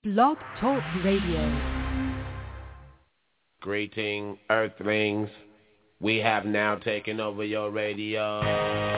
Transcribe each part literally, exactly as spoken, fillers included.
Blog Talk Radio. Greeting, Earthlings. We have now taken over your radio. If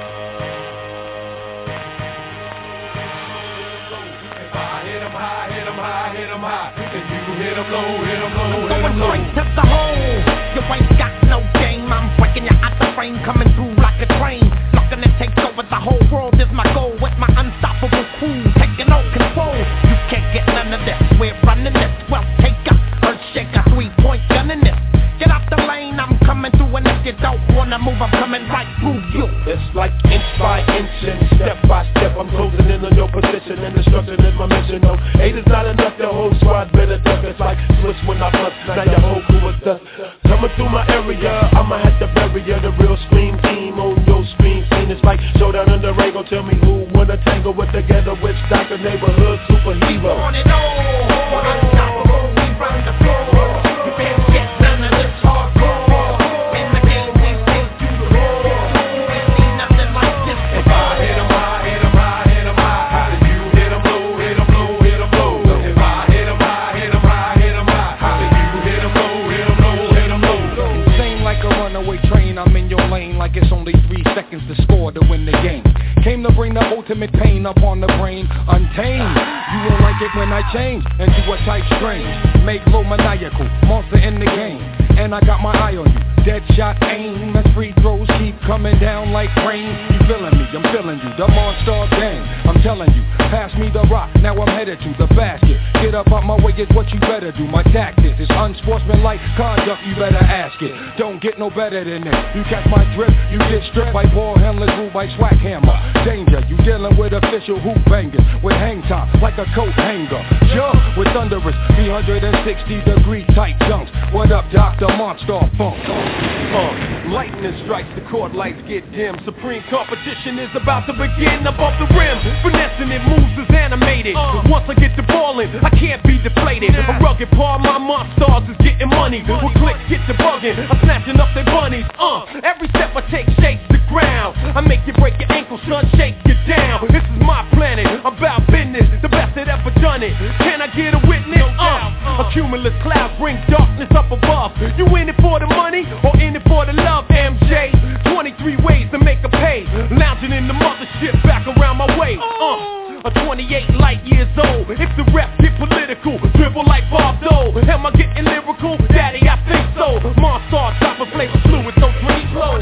I hit 'em high, hit 'em high, hit 'em high. If you hit 'em low, hit 'em low, hit 'em low. Going straight to the hole. You ain't got no game. I'm breaking you out the frame, coming through like a train. Looking to take over the whole world is my goal. With my unstoppable crew, taking all control. You can't get none of this. We're running this. Well, take a earth shaker, three-point gun in this. Get out the lane, I'm coming through, and if you don't wanna move, I'm coming right through you. It's like inch by inch and step by step, I'm closing in on your position, and destruction is my mission. No, eight is not enough, the whole squad better duck. It's like switch when I bust, now your whole crew is dust. Coming through my area, I'ma have to bury ya. The real scream team on your screen scene. It's like showdown in the ring, gon' tell me who wanna tangle with the ghetto witch doctor, neighborhood superhero. On and on, unstoppable, we run the floor. You can't get none of this hardcore. In the game, we take you to roar. You ain't seen nothing like this before. If I hit 'em high, hit 'em high, hit 'em high. If you hit 'em low, hit 'em low, hit 'em low. If I hit 'em high, hit 'em high, hit 'em high. If you hit 'em low, hit 'em low, hit 'em low. Same like a runaway train, I'm in your lane like it's only three seconds to score to win the game. Came to bring the ultimate pain up on the brain, untamed. You won't like it when I change into a type strange. Make low maniacal, monster in the game. And I got my eye on you, dead shot aim. As free throws keep coming down like rain. You feeling me, I'm feeling you, the monster gang. I'm telling you, pass me the rock, now I'm headed to the basket. Get up out my way is what you better do. My tactics is unsportsmanlike conduct, you better ask it. Don't get no better than this. You catch my drift, you get stripped by ball handlers, ruled by swag hammer. Danger, you dealing with official hoop bangers with hang time like a coat hanger. Jump with thunderous three hundred sixty degree tight dunks. What up, Doctor Monster Funk? Uh, lightning strikes, the court lights get dim. Supreme competition is about to begin above the rim. Finessing it, moves is animated. Uh, Once I get the ball in, I can't be deflated. A rugged part, my monsters is getting money. With clicks, get to bugging. I'm snatching up their bunnies. Uh, every step I take shakes the ground. I make you break your ankle, son, shake you down. This is my planet, I'm about business. The best that ever done it. Can I get a witness? Uh, a cumulus cloud brings darkness up above. You in it for the money or in it for the love, M J? twenty-three ways to make a pay. Lounging in the mothership back around my way. Uh, a twenty-eight light years old. If the rep get political, dribble like Bob Dole. Am I getting lyrical? Daddy, I think so. Monster, top of flavor fluid, so dream flow.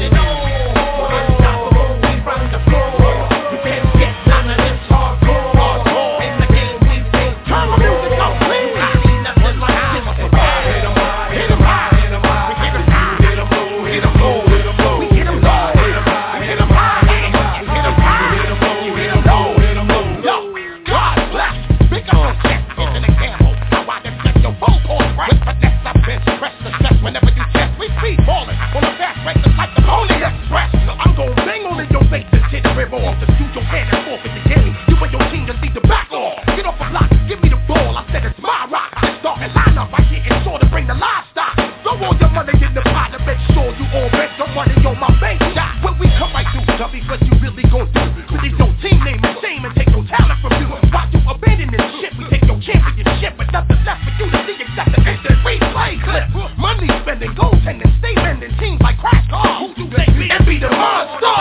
Unstoppable, we run the floor. You can't get none of this hardcore. In the game, we take turn the music up, please. I see nothing like this before. Hit 'em high, hit 'em high, hit 'em high. Hit 'em high, hit 'em low, hit 'em low, hit 'em low. We hit 'em low. Hit 'em high, hit 'em high, hit 'em high. Hit 'em high, hit 'em low, hit 'em low, hit 'em low. Yo, God bless. Pick up my chest, hitting the camel. Now I just get your phone calls right. With finesse, I've been press the chest whenever you test. We speed falling on a fast break, just like the Pony Express. I'm gon' bang on in your face and shit rip off. Just shoot your head and forfeit the game. You and your team just need to back off. Get off the block, give me the ball. I said it's my rock. Let's start a lineup. I get it sure to bring the livestock. Throw all your money in the pot to make sure you all bet your money on my bank shot. When we come right through, tell me what you really gon' do. Release your team name and shame and take your talent from you. Why you abandon this shit? We take your championship with nothing left for you to see except the instant replay clip. Money spending, goaltending, stay bending teams like Crash Cars. Who you think me and be the monster?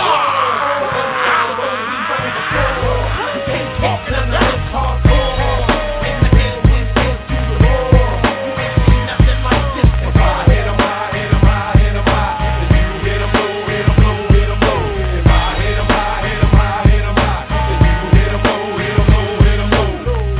You can't get none of this hardcore. In the game, we take you to roar. You ain't seen nothing like this before. Hit 'em high, hit 'em high, hit 'em high. If you hit 'em low, hit 'em low, hit 'em low. If I hit 'em high, hit 'em high, hit 'em high. If you hit 'em low, hit 'em low, hit 'em low.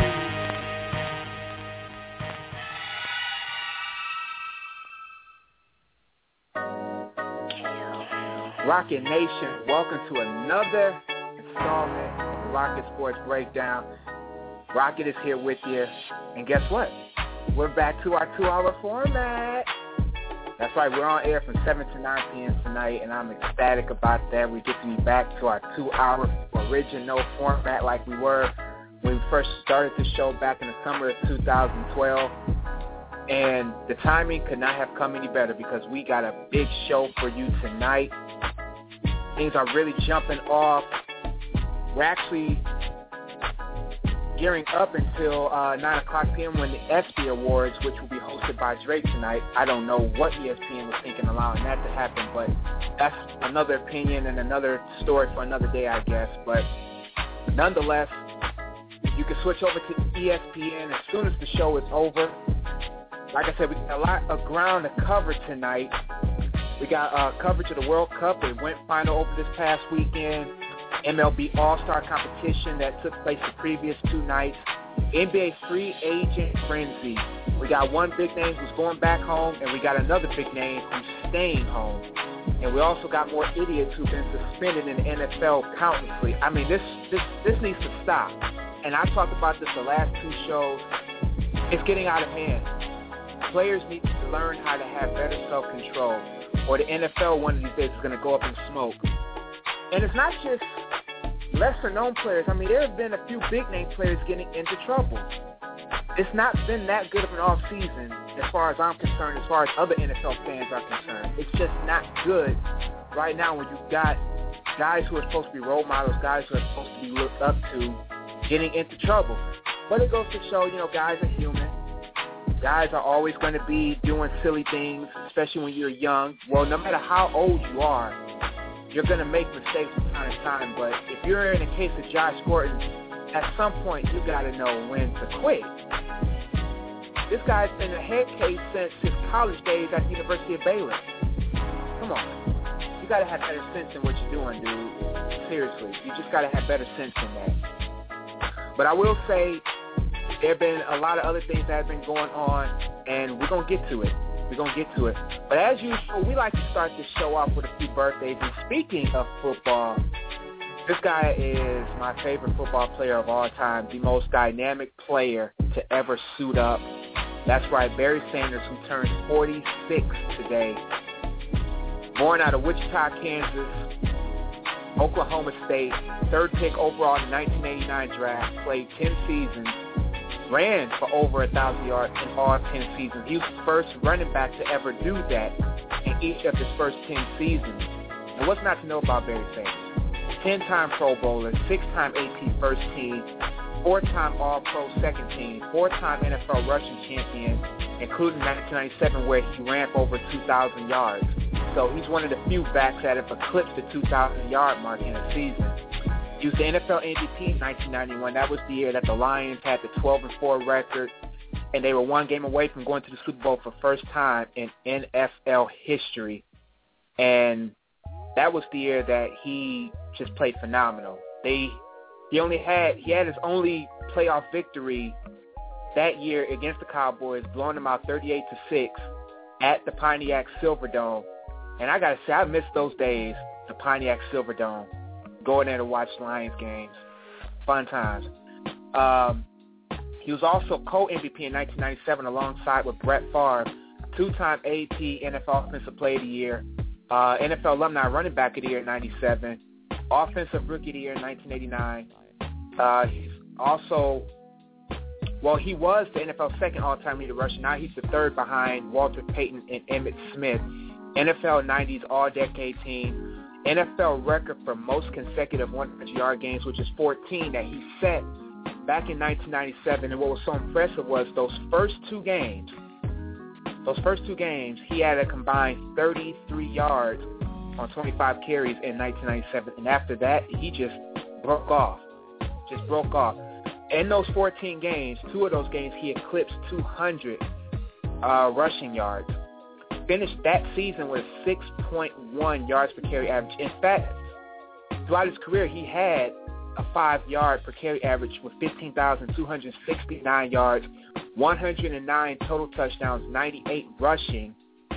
Rocket Nation, welcome to another installment of the Rocket Sports Breakdown. Rocket is here with you, and guess what? We're back to our two-hour format. That's right, we're on air from seven to nine p.m. tonight, and I'm ecstatic about that. We get to be back to our two-hour original format like we were when we first started the show back in the summer of two thousand twelve. And the timing could not have come any better because we got a big show for you tonight. Things are really jumping off. We're actually gearing up until uh, nine o'clock p.m. when the ESPY Awards, which will be hosted by Drake tonight. I don't know what E S P N was thinking allowing that to happen, but that's another opinion and another story for another day, I guess. But nonetheless, you can switch over to E S P N as soon as the show is over. Like I said, we got a lot of ground to cover tonight. We got uh, coverage of the World Cup. It went final over this past weekend. M L B All-Star competition that took place the previous two nights. N B A free agent frenzy. We got one big name who's going back home, and we got another big name who's staying home. And we also got more idiots who've been suspended in the N F L countlessly. I mean, this this this needs to stop. And I talked about this the last two shows. It's getting out of hand. Players need to learn how to have better self-control, or the N F L one of these days is going to go up in smoke. And it's not just lesser-known players. I mean, there have been a few big-name players getting into trouble. It's not been that good of an off-season as far as I'm concerned, as far as other N F L fans are concerned. It's just not good right now when you've got guys who are supposed to be role models, guys who are supposed to be looked up to, getting into trouble. But it goes to show, you know, guys are human. Guys are always going to be doing silly things, especially when you're young. Well, no matter how old you are, you're going to make mistakes from time to time. But if you're in a case of Josh Gordon, at some point you got to know when to quit. This guy's been a head case since his college days at the University of Baylor. Come on. You got to have better sense in what you're doing, dude. Seriously. You just got to have better sense in that. But I will say there have been a lot of other things that have been going on, and we're going to get to it. We're going to get to it. But as usual, we like to start this show off with a few birthdays. And speaking of football, this guy is my favorite football player of all time, the most dynamic player to ever suit up. That's right, Barry Sanders, who turns forty-six today. Born out of Wichita, Kansas, Oklahoma State, third pick overall in the nineteen eighty-nine draft, played ten seasons, ran for over one thousand yards in all ten seasons. He was the first running back to ever do that in each of his first ten seasons. And what's not to know about Barry Sanders? ten-time Pro Bowler, six-time A P first team, four-time All-Pro second team, four-time N F L rushing champion, including nineteen ninety-seven where he ran for over two thousand yards. So he's one of the few backs that have eclipsed the two thousand yard mark in a season. He was the N F L M V P in nineteen ninety-one. That was the year that the Lions had the twelve and four record, and they were one game away from going to the Super Bowl for the first time in N F L history. And that was the year that he just played phenomenal. They he only had he had his only playoff victory that year against the Cowboys, blowing them out thirty-eight to six at the Pontiac Silverdome. And I gotta say, I miss those days, the Pontiac Silverdome, going there to watch Lions games. Fun times. Um, he was also co-M V P in nineteen ninety-seven alongside with Brett Favre, two-time A P N F L Offensive Player of the Year, uh, N F L Alumni Running Back of the Year in ninety-seven, Offensive Rookie of the Year in nineteen eighty-nine. Uh, he's also, well, he was the N F L second all-time leader rusher. Now he's the third behind Walter Payton and Emmitt Smith. N F L nineties All-Decade Team. N F L record for most consecutive one hundred yard games, which is fourteen that he set back in nineteen ninety-seven. And what was so impressive was those first two games, those first two games, he had a combined thirty-three yards on twenty-five carries in nineteen ninety-seven. And after that, he just broke off, just broke off. In those fourteen games, two of those games, he eclipsed two hundred uh, rushing yards. Finished that season with six point one yards per carry average. In fact, throughout his career, he had a five-yard per carry average with fifteen thousand two hundred sixty-nine yards, one hundred nine total touchdowns, ninety-eight rushing.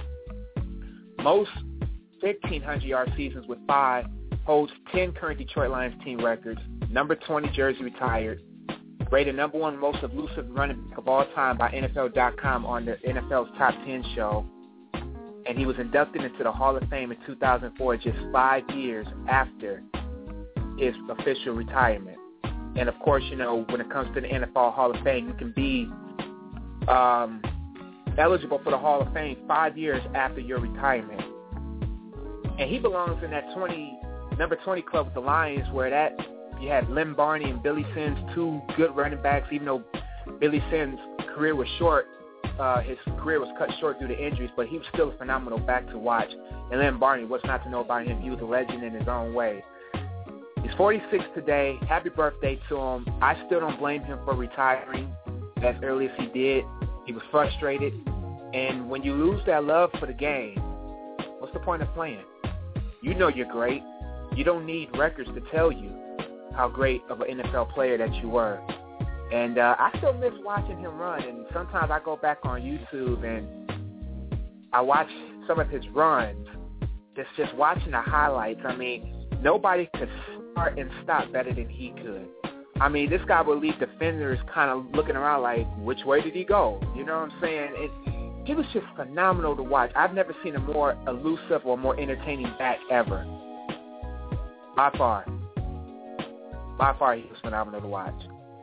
Most fifteen hundred yard seasons with five, holds ten current Detroit Lions team records, number twenty jersey retired, rated number one most elusive running back of all time by N F L dot com on the N F L's Top ten show. And he was inducted into the Hall of Fame in two thousand four, just five years after his official retirement. And, of course, you know, when it comes to the N F L Hall of Fame, you can be um, eligible for the Hall of Fame five years after your retirement. And he belongs in that twenty number twenty club with the Lions, where that you had Lynn Barney and Billy Sims, two good running backs, even though Billy Sims' career was short. Uh, his career was cut short due to injuries, but he was still a phenomenal back to watch. And Lynn Barney, what's not to know about him? He was a legend in his own way. He's forty-six today. Happy birthday to him. I still don't blame him for retiring as early as he did. He was frustrated. And when you lose that love for the game, what's the point of playing? You know you're great. You don't need records to tell you how great of an N F L player that you were. And uh, I still miss watching him run. And sometimes I go back on YouTube and I watch some of his runs, just, just watching the highlights. I mean, nobody could start and stop better than he could. I mean, this guy would leave defenders kind of looking around like, which way did he go? You know what I'm saying? It, he was just phenomenal to watch. I've never seen a more elusive or more entertaining back ever. By far. By far, he was phenomenal to watch.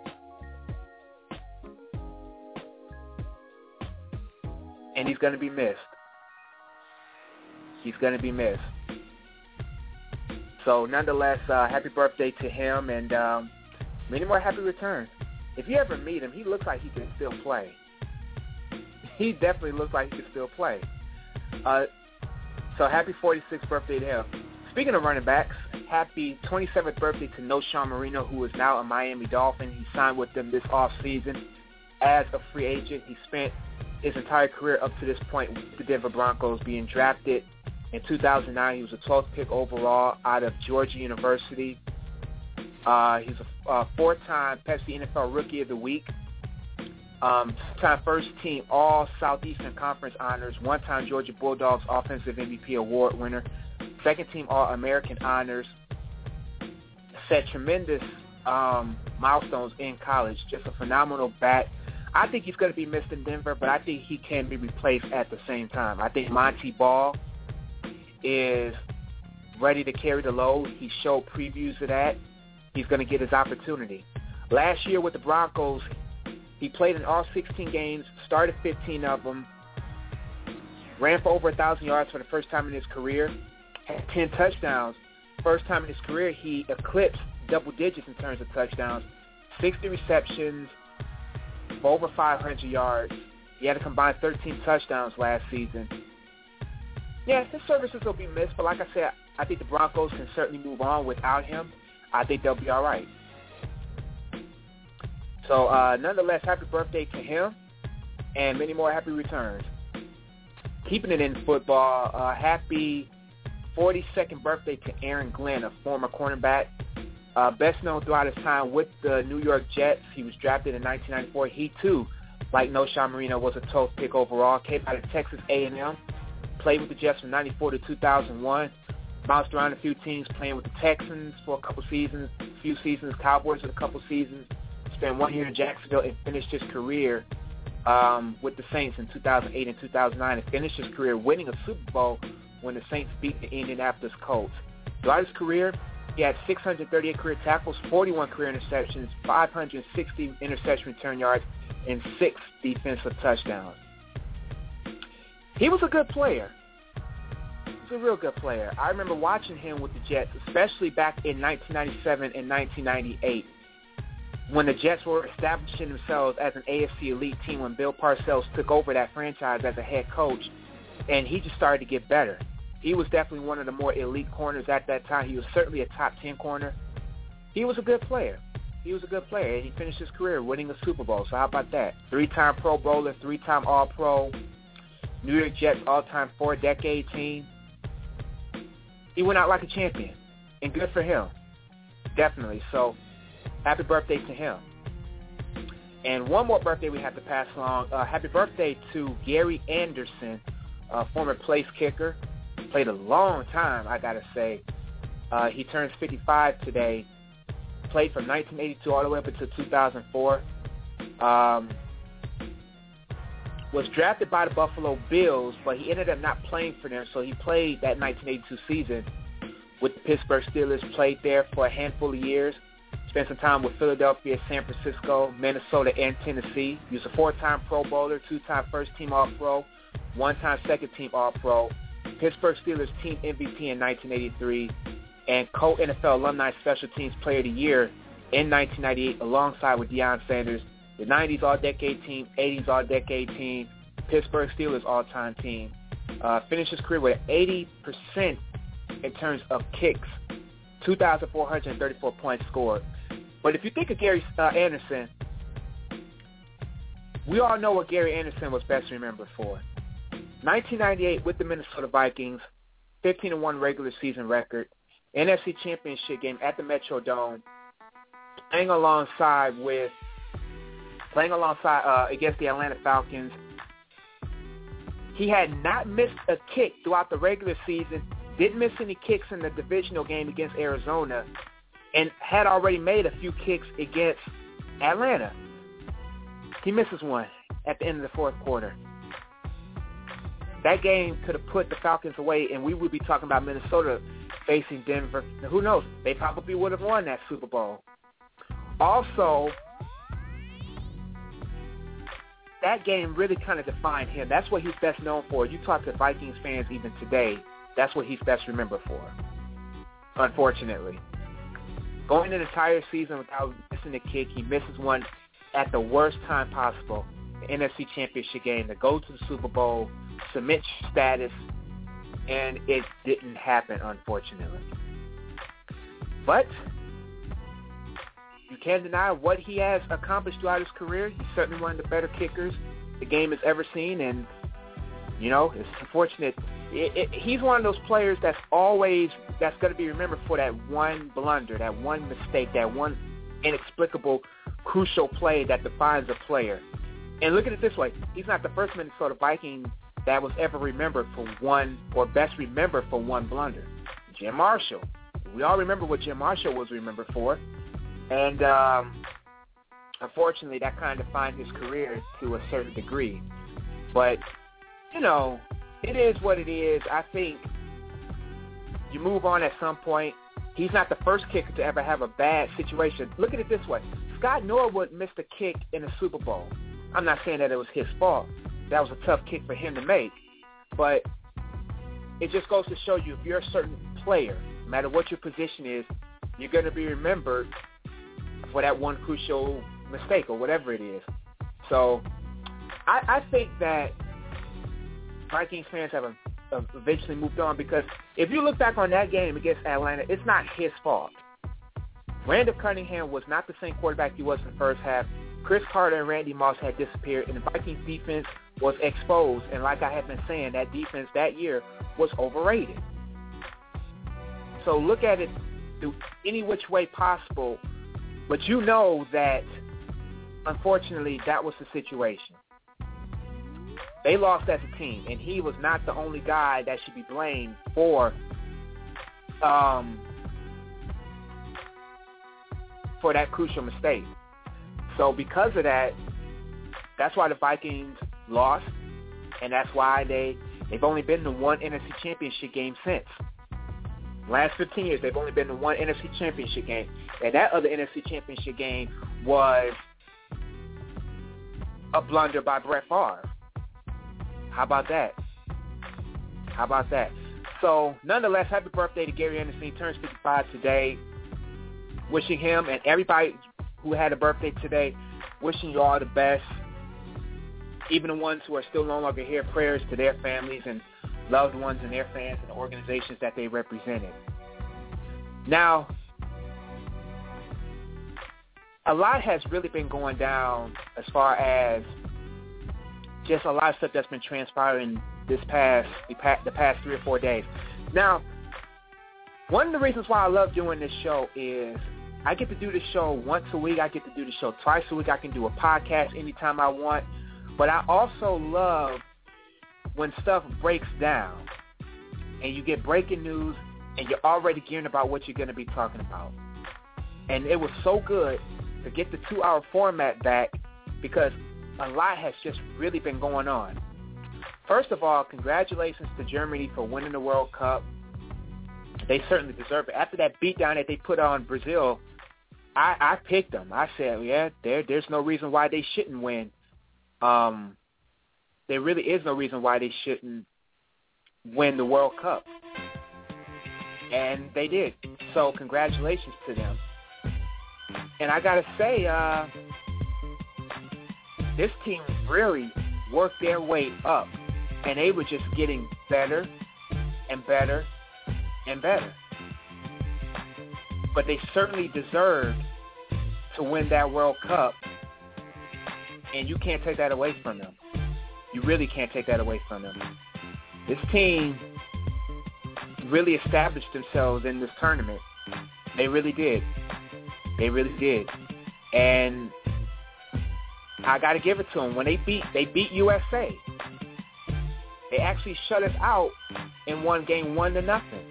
And he's going to be missed. He's going to be missed. So, nonetheless, uh, happy birthday to him, and um, many more happy returns. If you ever meet him, he looks like he can still play. He definitely looks like he can still play. Uh, so, happy forty-sixth birthday to him. Speaking of running backs, happy twenty-seventh birthday to Knowshon Moreno, who is now a Miami Dolphin. He signed with them this offseason as a free agent. He spent his entire career up to this point with the Denver Broncos, being drafted in two thousand nine. He was a twelfth pick overall out of Georgia University. Uh, he's a uh, four-time Pepsi N F L Rookie of the Week, um, two-time first-team All-Southeastern Conference honors, one-time Georgia Bulldogs Offensive M V P Award winner, second-team All-American honors, set tremendous um, milestones in college, just a phenomenal back. I think he's going to be missed in Denver, but I think he can be replaced at the same time. I think Monty Ball is ready to carry the load. He showed previews of that. He's going to get his opportunity. Last year with the Broncos, he played in all sixteen games, started fifteen of them, ran for over one thousand yards for the first time in his career, had ten touchdowns. First time in his career, he eclipsed double digits in terms of touchdowns, sixty receptions, for over five hundred yards. He had a combined thirteen touchdowns last season. Yeah, his services will be missed, but like I said, I think the Broncos can certainly move on without him. I think they'll be all right. So, uh, nonetheless, happy birthday to him, and many more happy returns. Keeping it in football, uh, happy forty-second birthday to Aaron Glenn, a former cornerback. Uh, best known throughout his time with the New York Jets. He was drafted in nineteen ninety-four. He, too, like Knowshon Moreno, was a twelfth pick overall. Came out of Texas A and M. Played with the Jets from ninety-four to two thousand one. Bounced around a few teams, playing with the Texans for a couple seasons, a few seasons, Cowboys for a couple seasons. Spent one year in Jacksonville and finished his career um, with the Saints in two thousand eight and two thousand nine, and finished his career winning a Super Bowl when the Saints beat the Indianapolis Colts. Throughout his career, he had six hundred thirty-eight career tackles, forty-one career interceptions, five hundred sixty interception return yards, and six defensive touchdowns. He was a good player. He was a real good player. I remember watching him with the Jets, especially back in nineteen ninety-seven and nineteen ninety-eight, when the Jets were establishing themselves as an A F C elite team when Bill Parcells took over that franchise as a head coach, and he just started to get better. He was definitely one of the more elite corners at that time. He was certainly a top ten corner. He was a good player. He was a good player, and he finished his career winning a Super Bowl. So how about that? Three-time Pro Bowler, three-time All-Pro, New York Jets all-time four-decade team. He went out like a champion, and good for him, definitely. So happy birthday to him. And one more birthday we have to pass along. Uh, happy birthday to Gary Anderson, uh, former place kicker. Played a long time, I got to say. Uh, he turns fifty-five today. Played from nineteen eighty-two all the way up until two thousand four. Um, was drafted by the Buffalo Bills, but he ended up not playing for them, so he played that nineteen eighty-two season with the Pittsburgh Steelers, played there for a handful of years, spent some time with Philadelphia, San Francisco, Minnesota, and Tennessee. He was a four-time Pro Bowler, two-time first-team All-Pro, one-time second-team All-Pro, Pittsburgh Steelers team M V P in nineteen eighty-three, and co-N F L Alumni Special Teams Player of the Year in nineteen ninety-eight alongside with Deion Sanders, the nineties All-Decade Team, eighties All-Decade Team, Pittsburgh Steelers All-Time Team. Uh, finished his career with eighty percent in terms of kicks, two thousand four hundred thirty-four points scored. But if you think of Gary uh, Anderson, we all know what Gary Anderson was best remembered for. nineteen ninety-eight with the Minnesota Vikings, fifteen and one regular season record, N F C Championship game at the Metrodome, playing alongside with playing alongside uh, against the Atlanta Falcons. He had not missed a kick throughout the regular season, didn't miss any kicks in the divisional game against Arizona, and had already made a few kicks against Atlanta. He misses one at the end of the fourth quarter. That game could have put the Falcons away, and we would be talking about Minnesota facing Denver. Now, who knows? They probably would have won that Super Bowl. Also, that game really kind of defined him. That's what he's best known for. You talk to Vikings fans even today, that's what he's best remembered for, unfortunately. Going an entire season without missing a kick, he misses one at the worst time possible, the N F C Championship game, to go to the Super Bowl, submit status, and it didn't happen, unfortunately. But you can't deny what he has accomplished throughout his career. He's certainly one of the better kickers the game has ever seen, and, you know, it's unfortunate. It, it, he's one of those players that's always, that's going to be remembered for that one blunder, that one mistake, that one inexplicable, crucial play that defines a player. And look at it this way. He's not the first Minnesota Viking that was ever remembered for one, or best remembered for one blunder. Jim Marshall. We all remember what Jim Marshall was remembered for. And um, unfortunately, that kind of defined his career to a certain degree. But, you know, it is what it is. I think you move on at some point. He's not the first kicker to ever have a bad situation. Look at it this way. Scott Norwood missed a kick in the Super Bowl. I'm not saying that it was his fault. That was a tough kick for him to make. But it just goes to show you, if you're a certain player, no matter what your position is, you're going to be remembered for that one crucial mistake or whatever it is. So I, I think that Vikings fans have a, a eventually moved on, because if you look back on that game against Atlanta, it's not his fault. Randall Cunningham was not the same quarterback he was in the first half. Chris Carter and Randy Moss had disappeared, and the Vikings defense was exposed. And like I have been saying, that defense that year was overrated. So look at it through any which way possible, but you know that, unfortunately, that was the situation. They lost as a team, and he was not the only guy that should be blamed for um, for that crucial mistake. So because of that, that's why the Vikings lost, and that's why they, they've only been to one N F C Championship game since. Last fifteen years, they've only been to one N F C Championship game, and that other N F C Championship game was a blunder by Brett Favre. How about that? How about that? So, nonetheless, happy birthday to Gary Anderson. He turns fifty-five today. Wishing him and everybody who had a birthday today, wishing you all the best. Even the ones who are still no longer here, prayers to their families and loved ones and their fans and the organizations that they represented. Now, a lot has really been going down as far as just a lot of stuff that's been transpiring this past the, past the past three or four days. Now, one of the reasons why I love doing this show is I get to do this show once a week. I get to do the show twice a week. I can do a podcast anytime I want. But I also love when stuff breaks down and you get breaking news and you're already gearing about what you're going to be talking about. And it was so good to get the two-hour format back, because a lot has just really been going on. First of all, congratulations to Germany for winning the World Cup. They certainly deserve it. After that beatdown that they put on Brazil, I, I picked them. I said, yeah, there, there's no reason why they shouldn't win. Um, there really is no reason why they shouldn't win the World Cup. And they did. So congratulations to them. And I got to say, uh, this team really worked their way up. And they were just getting better and better and better. But they certainly deserved to win that World Cup. And you can't take that away from them. You really can't take that away from them. This team really established themselves in this tournament. They really did. They really did. And I got to give it to them. When they beat, they beat U S A. They actually shut us out in one game, one to nothing.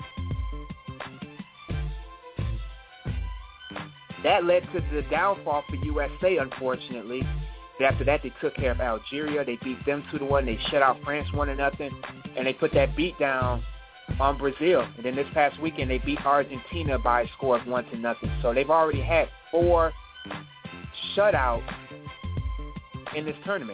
That led to the downfall for U S A, unfortunately. After that, they took care of Algeria. They beat them two to one. They shut out France one to nothing, and they put that beat down on Brazil. And then this past weekend, they beat Argentina by a score of one to nothing. So they've already had four shutouts in this tournament,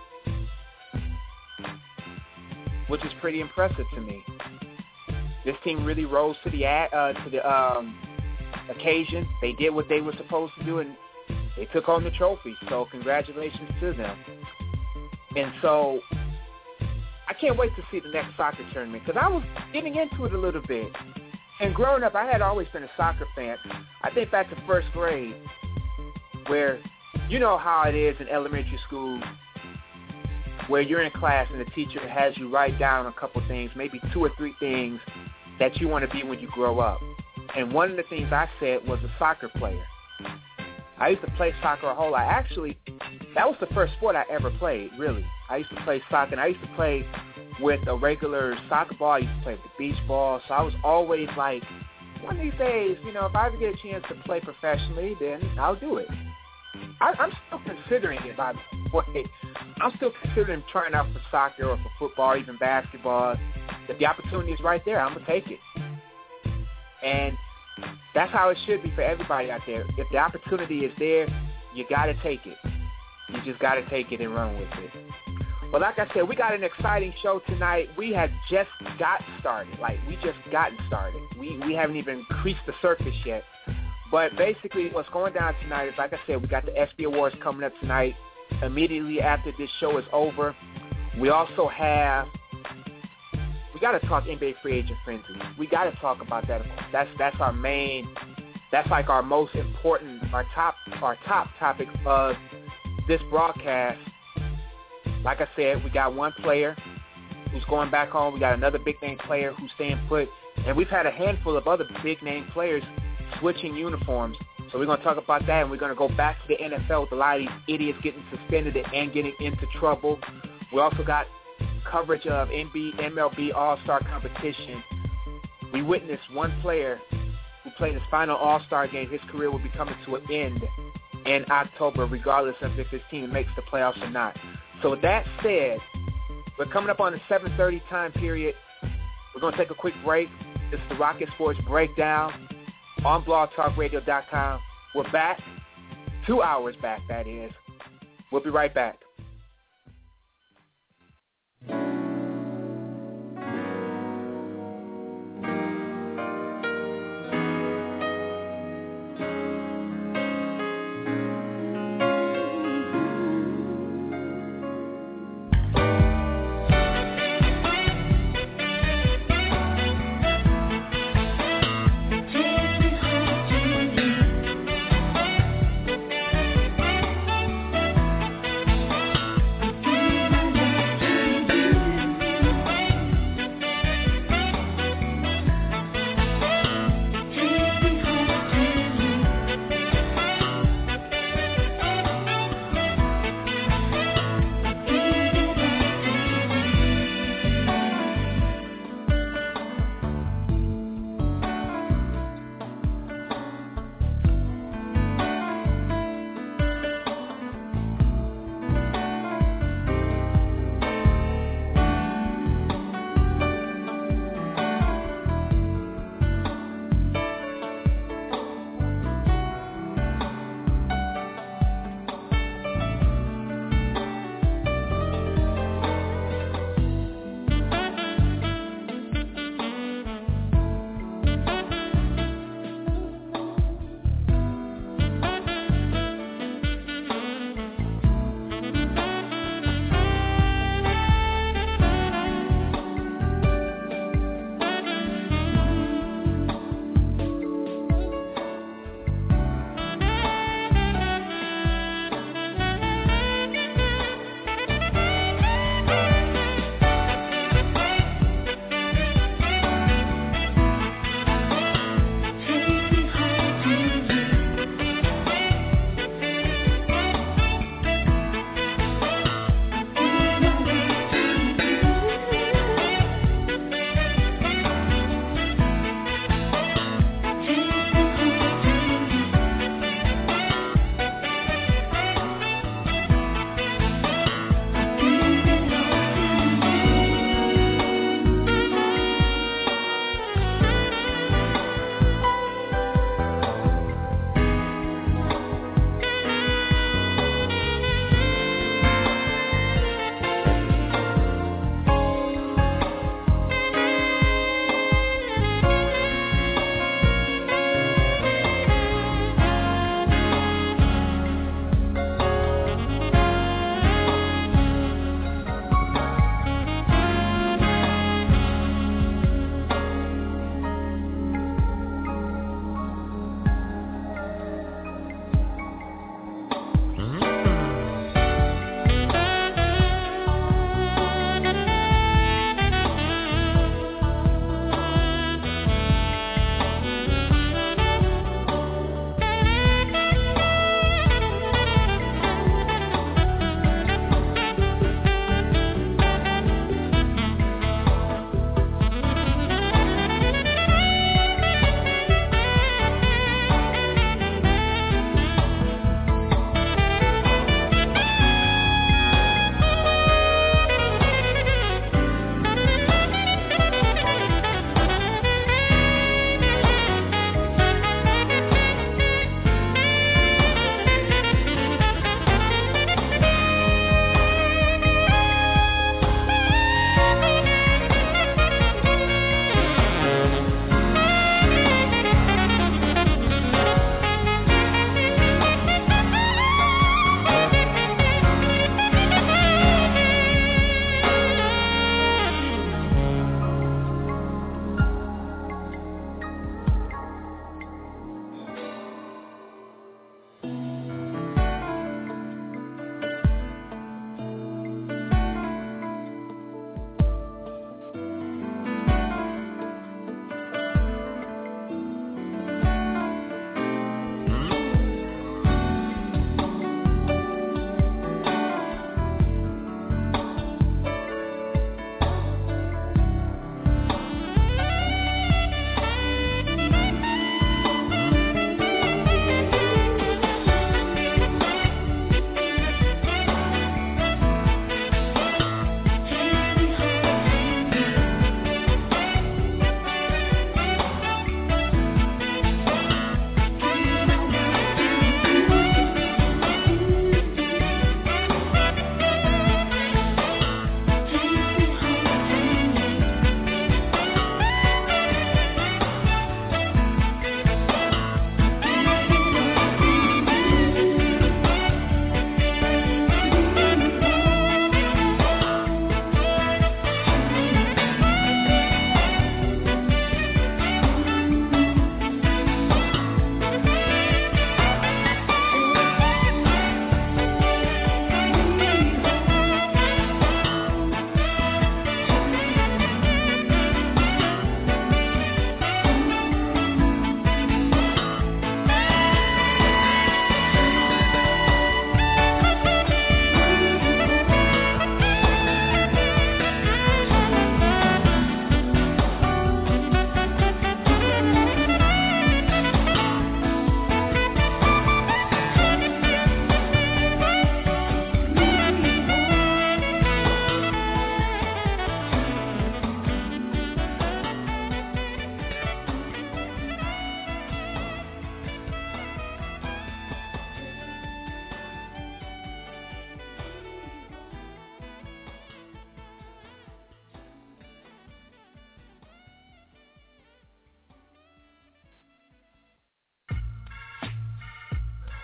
which is pretty impressive to me. This team really rose to the uh, to the um, occasion. They did what they were supposed to do, and they took home the trophy. So congratulations to them. And so I can't wait to see the next soccer tournament, because I was getting into it a little bit. And growing up, I had always been a soccer fan. I think back to first grade, where you know how it is in elementary school, where you're in class and the teacher has you write down a couple things, maybe two or three things that you want to be when you grow up. And one of the things I said was a soccer player. I used to play soccer a whole lot. Actually, that was the first sport I ever played, really. I used to play soccer, and I used to play with a regular soccer ball. I used to play with the beach ball. So I was always like, one of these days, you know, if I ever get a chance to play professionally, then I'll do it. I, I'm still considering it, by the way. I'm still considering trying out for soccer or for football, or even basketball. If the opportunity is right there, I'm going to take it. And that's how it should be for everybody out there. If the opportunity is there, you got to take it. You just got to take it and run with it. Well, like I said, we got an exciting show tonight. We have just got started. Like, we just gotten started. We we haven't even creased the surface yet. But basically what's going down tonight is, like I said, we got the ESPY Awards coming up tonight. Immediately after this show is over, we also have – we got to talk N B A free agent frenzy. We got to talk about that. That's that's our main – that's like our most important – our top our top topic of this broadcast. Like I said, we got one player who's going back home. We got another big-name player who's staying put. And we've had a handful of other big-name players switching uniforms. So we're going to talk about that, and we're going to go back to the N F L with a lot of these idiots getting suspended and getting into trouble. We also got coverage of N B A, M L B All-Star competition. We witnessed one player who played his final All-Star game. His career will be coming to an end in October, regardless of if his team makes the playoffs or not. So with that said, we're coming up on the seven thirty time period. We're going to take a quick break. This is the Rocket Sports Breakdown on blog talk radio dot com. We're back, two hours back, that is. We'll be right back.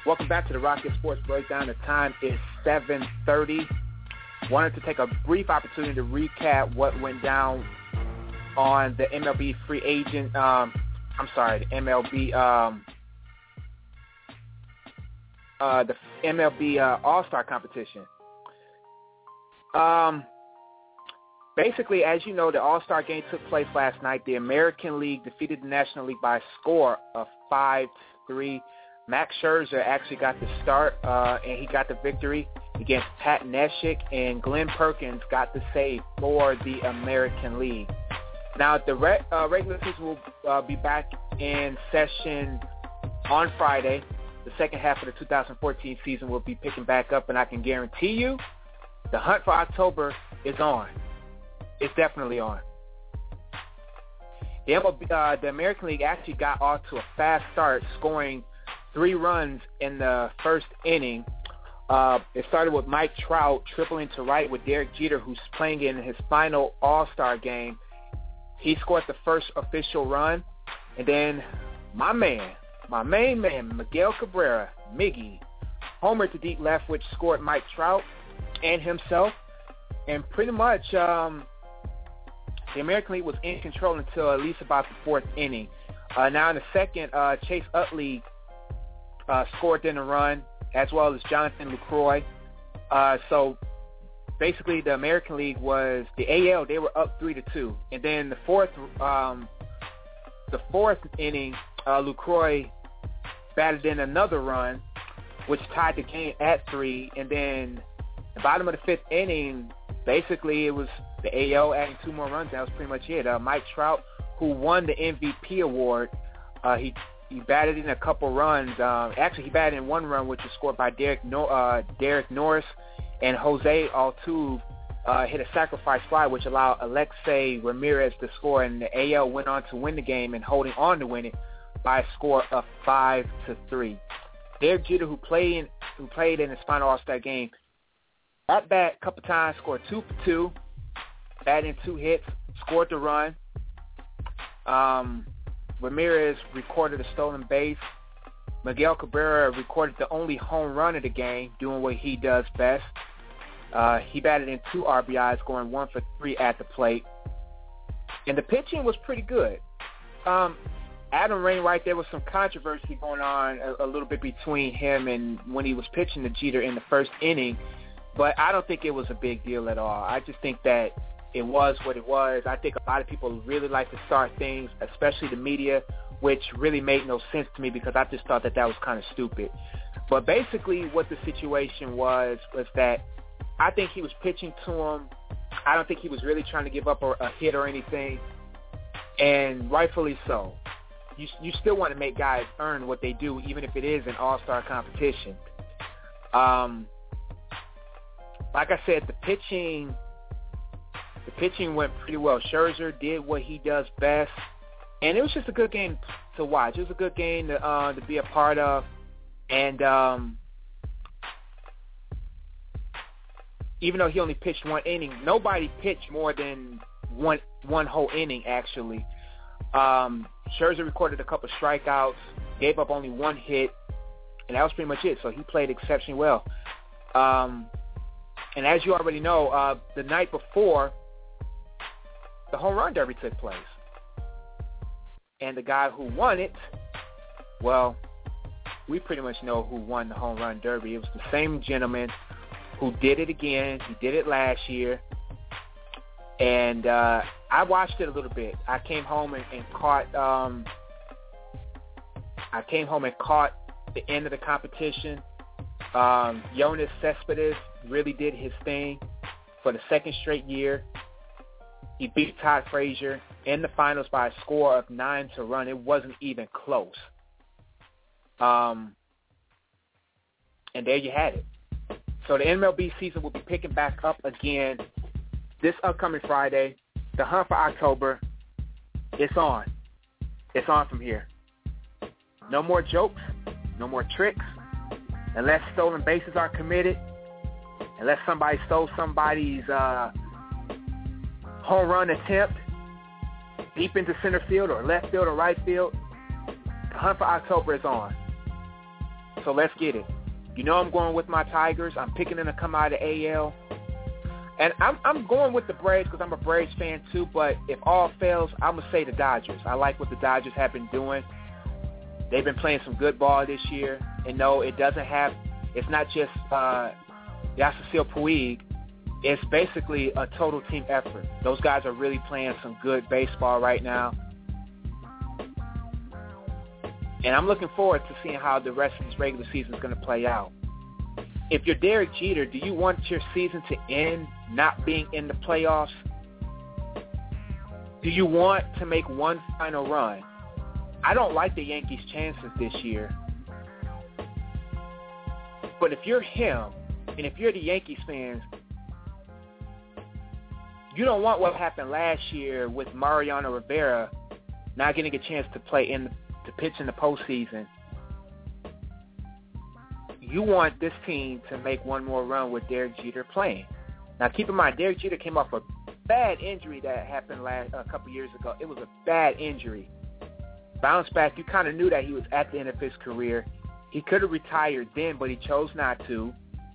Welcome back to the Rocket Sports Breakdown. The time is seven thirty. Wanted to take a brief opportunity to recap what went down on the M L B free agent, um, I'm sorry, the M L B, um, uh, the M L B uh, All-Star competition. Um, basically, as you know, the All-Star game took place last night. The American League defeated the National League by a score of five to three. Max Scherzer actually got the start, uh, and he got the victory against Pat Neshek, and Glenn Perkins got the save for the American League. Now, the re- uh, regular season will uh, be back in session on Friday. The second half of the two thousand fourteen season will be picking back up, and I can guarantee you the hunt for October is on. It's definitely on. The, M L B, uh, the American League actually got off to a fast start, scoring three runs in the first inning. Uh, it started with Mike Trout tripling to right with Derek Jeter, who's playing in his final All-Star game. He scored the first official run. And then my man, my main man, Miguel Cabrera, Miggy, homered to deep left, which scored Mike Trout and himself. And pretty much um, the American League was in control until at least about the fourth inning. Uh, now in the second, uh, Chase Utley Uh, scored in a run, as well as Jonathan Lucroy. Uh, so basically, the American League was the A L. They were up three to two, and then the fourth, um, the fourth inning, uh, Lucroy batted in another run, which tied the game at three. And then the bottom of the fifth inning, basically, it was the A L adding two more runs. That was pretty much it. Uh, Mike Trout, who won the M V P award, uh, he. He batted in a couple runs. Um, actually, he batted in one run, which was scored by Derek, no- uh, Derek Norris, and Jose Altuve uh, hit a sacrifice fly, which allowed Alexei Ramirez to score, and the A L went on to win the game and holding on to win it by a score of five to three. Derek Jeter, who played in, who played in his final All-Star game, at bat a couple times, scored two for two, batted in two hits, scored the run. Um, Ramirez recorded a stolen base. Miguel Cabrera recorded the only home run of the game, doing what he does best. Uh, he batted in two R B Is, going one for three at the plate. And the pitching was pretty good. Um, Adam Wainwright, there was some controversy going on a, a little bit between him and when he was pitching to Jeter in the first inning, but I don't think it was a big deal at all. I just think that it was what it was. I think a lot of people really like to start things, especially the media, which really made no sense to me because I just thought that that was kind of stupid. But basically what the situation was was that I think he was pitching to him. I don't think he was really trying to give up a, a hit or anything, and rightfully so. You, you still want to make guys earn what they do, even if it is an all-star competition. Um, like I said, the pitching... The pitching went pretty well. Scherzer did what he does best, and it was just a good game to watch. It was a good game to uh, to be a part of, and um, even though he only pitched one inning, nobody pitched more than one one whole inning, actually. Um, Scherzer recorded a couple strikeouts, gave up only one hit, and that was pretty much it. So he played exceptionally well. Um, and as you already know, uh, the night before, the home run derby took place. And the guy who won it, well, we pretty much know who won the home run derby. It was the same gentleman who did it again. He did it last year. And uh, I watched it a little bit. I came home and, and caught um, I came home and caught the end of the competition. Um, Yoenis Cespedes really did his thing for the second straight year. He beat Todd Frazier in the finals by a score of nine to run. It wasn't even close. Um, and there you had it. So the M L B season will be picking back up again this upcoming Friday. The hunt for October, it's on. It's on from here. No more jokes, no more tricks. Unless stolen bases are committed, unless somebody stole somebody's uh, home run attempt deep into center field or left field or right field, the hunt for October is on. So let's get it. You know I'm going with my Tigers. I'm picking them to come out of the A L. And I'm I'm going with the Braves because I'm a Braves fan too, but if all fails, I'm going to say the Dodgers. I like what the Dodgers have been doing. They've been playing some good ball this year. And no, it doesn't have – it's not just uh, Yasiel Puig. It's basically a total team effort. Those guys are really playing some good baseball right now. And I'm looking forward to seeing how the rest of this regular season is going to play out. If you're Derek Jeter, do you want your season to end not being in the playoffs? Do you want to make one final run? I don't like the Yankees' chances this year. But if you're him, and if you're the Yankees fans, you don't want what happened last year with Mariano Rivera not getting a chance to play in the, to pitch in the postseason. You want this team to make one more run with Derek Jeter playing. Now, keep in mind, Derek Jeter came off a bad injury that happened last a couple years ago. It was a bad injury. Bounce back. You kind of knew that he was at the end of his career. He could have retired then, but he chose not to.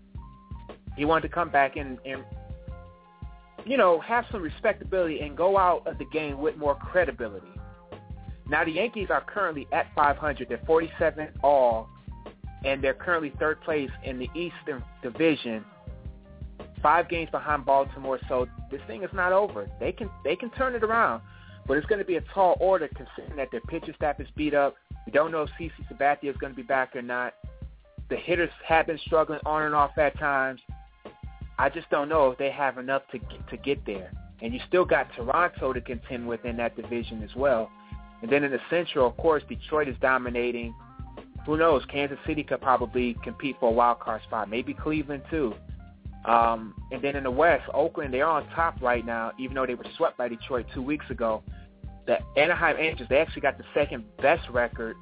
He wanted to come back and, and, you know, have some respectability and go out of the game with more credibility. Now, the Yankees are currently at five hundred. They're forty-seven all, and they're currently third place in the Eastern Division, five games behind Baltimore. So this thing is not over. They can they can turn it around, but it's going to be a tall order considering that their pitching staff is beat up. We don't know if CeCe Sabathia is going to be back or not. The hitters have been struggling on and off at times. I just don't know if they have enough to to get there. And you still got Toronto to contend with in that division as well. And then in the Central, of course, Detroit is dominating. Who knows? Kansas City could probably compete for a wild card spot. Maybe Cleveland too. Um, and then in the West, Oakland, they're on top right now, even though they were swept by Detroit two weeks ago. The Anaheim Angels, they actually got the second best record,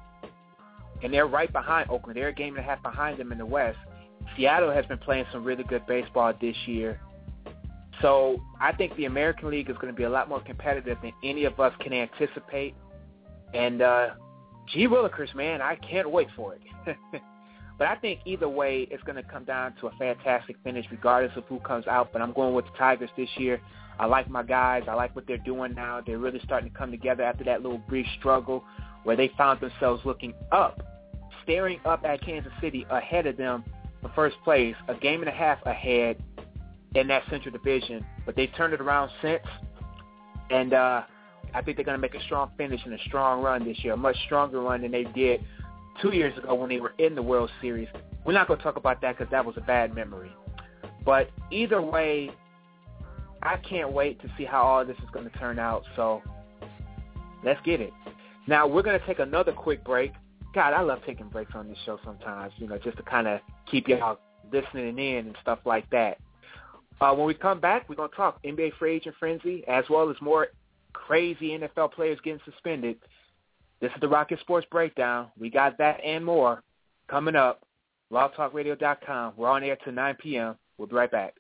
and they're right behind Oakland. They're a game and a half behind them in the West. Seattle has been playing some really good baseball this year. So I think the American League is going to be a lot more competitive than any of us can anticipate. And, uh, gee willikers, man, I can't wait for it. But I think either way, it's going to come down to a fantastic finish regardless of who comes out. But I'm going with the Tigers this year. I like my guys. I like what they're doing now. They're really starting to come together after that little brief struggle where they found themselves looking up, staring up at Kansas City ahead of them for first place, a game and a half ahead in that Central Division. But they've turned it around since, and uh, I think they're going to make a strong finish and a strong run this year, a much stronger run than they did two years ago when they were in the World Series. We're not going to talk about that because that was a bad memory. But either way, I can't wait to see how all this is going to turn out. So let's get it. Now, we're going to take another quick break. God, I love taking breaks on this show sometimes, you know, just to kind of keep y'all listening in and stuff like that. Uh, when we come back, we're going to talk N B A free agent frenzy as well as more crazy N F L players getting suspended. This is the Rocket Sports Breakdown. We got that and more coming up. blog talk radio dot com. We're on air till nine p.m. We'll be right back.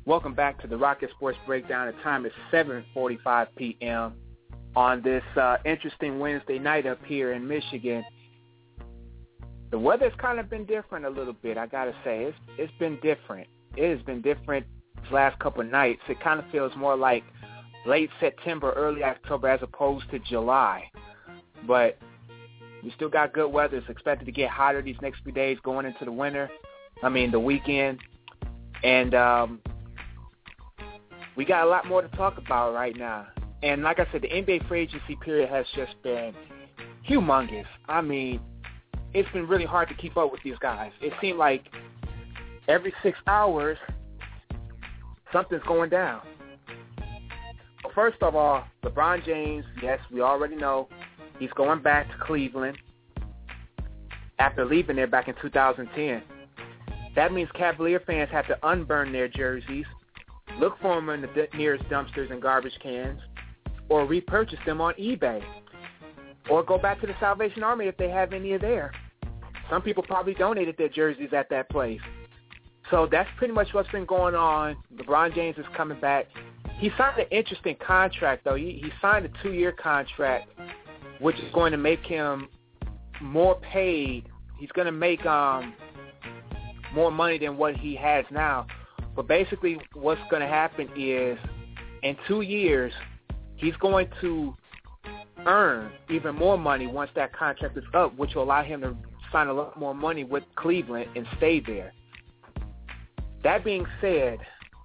Welcome back to the Rocket Sports Breakdown. The time is seven forty-five p.m. on this uh, interesting Wednesday night up here in Michigan. The weather's kind of been different a little bit, I got to say. It's It's been different. It has been different these last couple of nights. It kind of feels more like late September, early October as opposed to July. But we still got good weather. It's expected to get hotter these next few days going into the winter. I mean, the weekend. And um, we got a lot more to talk about right now. And like I said, the N B A free agency period has just been humongous. I mean, it's been really hard to keep up with these guys. It seemed like every six hours, something's going down. First of all, LeBron James, yes, we already know, he's going back to Cleveland after leaving there back in two thousand ten. That means Cavalier fans have to unburn their jerseys, look for them in the d- nearest dumpsters and garbage cans, or repurchase them on eBay, or go back to the Salvation Army if they have any there. Some people probably donated their jerseys at that place. So that's pretty much what's been going on. LeBron James is coming back. He signed an interesting contract, though. He, he signed a two-year contract, which is going to make him more paid. He's going to make um, more money than what he has now. But basically what's going to happen is in two years, he's going to earn even more money once that contract is up, which will allow him to sign a lot more money with Cleveland and stay there. That being said,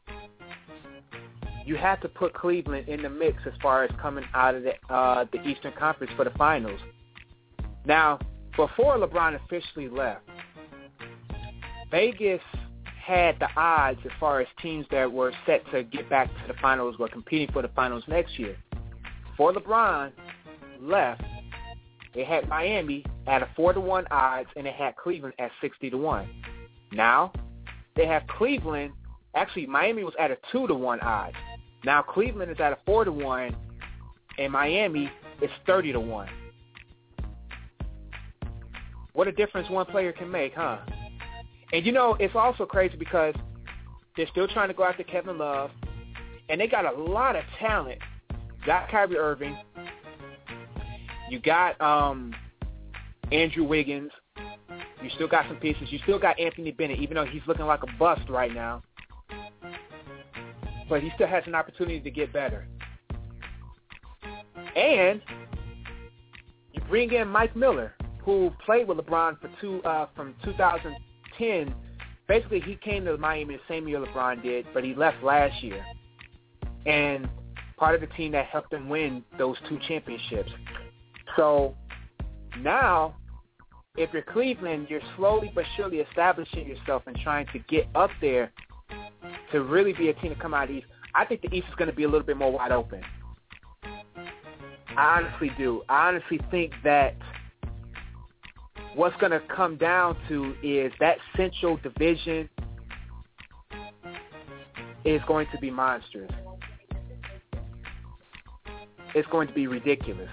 you have to put Cleveland in the mix as far as coming out of the, uh, the Eastern Conference for the finals. Now, before LeBron officially left, Vegas had the odds as far as teams that were set to get back to the finals were competing for the finals next year. Before LeBron left, they had Miami at a four to one odds, and they had Cleveland at sixty to one. Now, they have Cleveland. Actually, Miami was at a two to one odds. Now Cleveland is at a four to one, and Miami is thirty to one. What a difference one player can make, huh? And you know, it's also crazy because they're still trying to go after Kevin Love, and they got a lot of talent. You got Kyrie Irving. You got um, Andrew Wiggins. You still got some pieces. You still got Anthony Bennett, even though he's looking like a bust right now. But he still has an opportunity to get better. And you bring in Mike Miller, who played with LeBron for two uh, from two thousand ten. Basically, he came to Miami the same year LeBron did, but he left last year. And part of the team that helped him win those two championships. So now, if you're Cleveland, you're slowly but surely establishing yourself and trying to get up there to really be a team to come out of the East. I think the East is going to be a little bit more wide open. I honestly do. I honestly think that what's going to come down to is that Central Division is going to be monstrous. It's going to be ridiculous.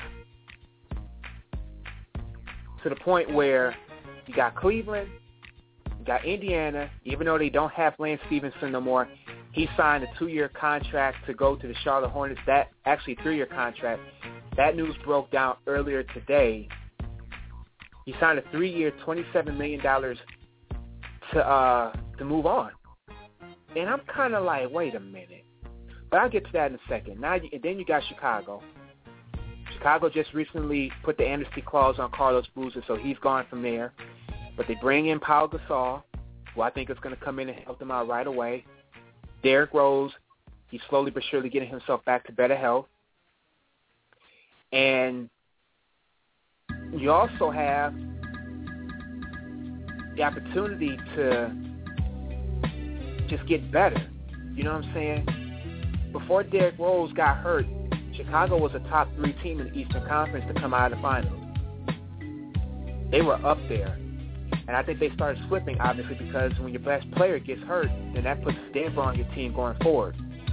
To the point where you got Cleveland, you got Indiana, even though they don't have Lance Stevenson no more, he signed a two-year contract to go to the Charlotte Hornets. That actually a three-year contract. That news broke down earlier today. He signed a three-year, twenty-seven million dollars to uh, to move on. And I'm kind of like, wait a minute. But I'll get to that in a second. Now, and then you got Chicago. Chicago just recently put the amnesty clause on Carlos Boozer, so he's gone from there. But they bring in Paul Gasol, who I think is going to come in and help them out right away. Derrick Rose, he's slowly but surely getting himself back to better health. And you also have the opportunity to just get better. You know what I'm saying? Before Derrick Rose got hurt, Chicago was a top three team in the Eastern Conference to come out of the finals. They were up there. And I think they started slipping, obviously, because when your best player gets hurt, then that puts a damper on your team going forward.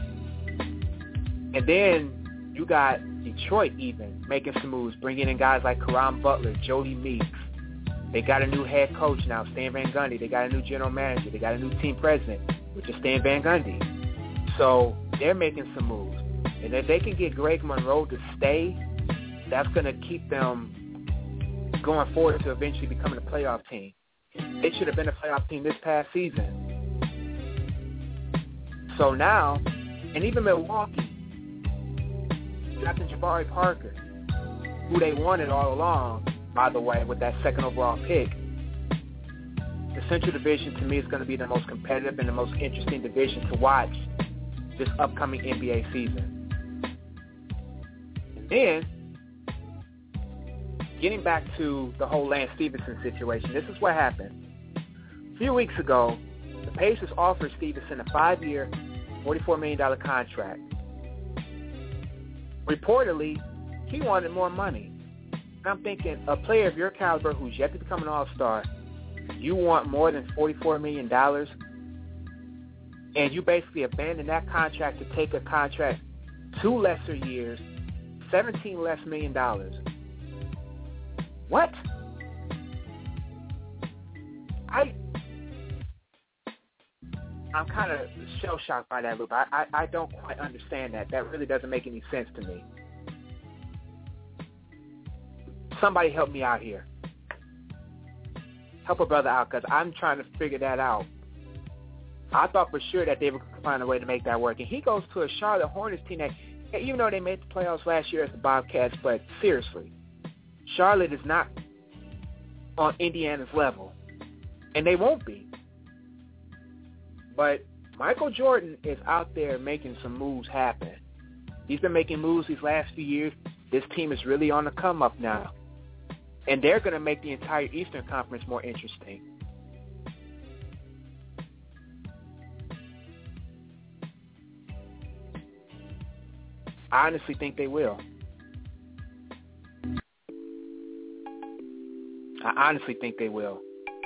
And then you got Detroit even making some moves, bringing in guys like Caron Butler, Jody Meeks. They got a new head coach now, Stan Van Gundy. They got a new general manager. They got a new team president, which is Stan Van Gundy. So they're making some moves. And if they can get Greg Monroe to stay, that's going to keep them going forward to eventually becoming a playoff team. They should have been a playoff team this past season. So now, and even Milwaukee, Captain Jabari Parker, who they wanted all along, by the way, with that second overall pick. The Central Division, to me, is going to be the most competitive and the most interesting division to watch this upcoming N B A season. And then, getting back to the whole Lance Stevenson situation, this is what happened. A few weeks ago, the Pacers offered Stevenson a five-year, forty-four million dollars contract. Reportedly, he wanted more money. I'm thinking, a player of your caliber who's yet to become an all-star, you want more than forty-four million dollars, and you basically abandon that contract to take a contract two lesser years, seventeen less million dollars. What? I, I'm kind of shell-shocked by that, Luke. I, I, I don't quite understand that. That really doesn't make any sense to me. Somebody help me out here. Help a brother out, because I'm trying to figure that out. I thought for sure that they would find a way to make that work. And he goes to a Charlotte Hornets team that, even though they made the playoffs last year as the Bobcats, but seriously, Charlotte is not on Indiana's level, and they won't be. But Michael Jordan is out there making some moves happen. He's been making moves these last few years. This team is really on the come-up now. And they're going to make the entire Eastern Conference more interesting. I honestly think they will. I honestly think they will.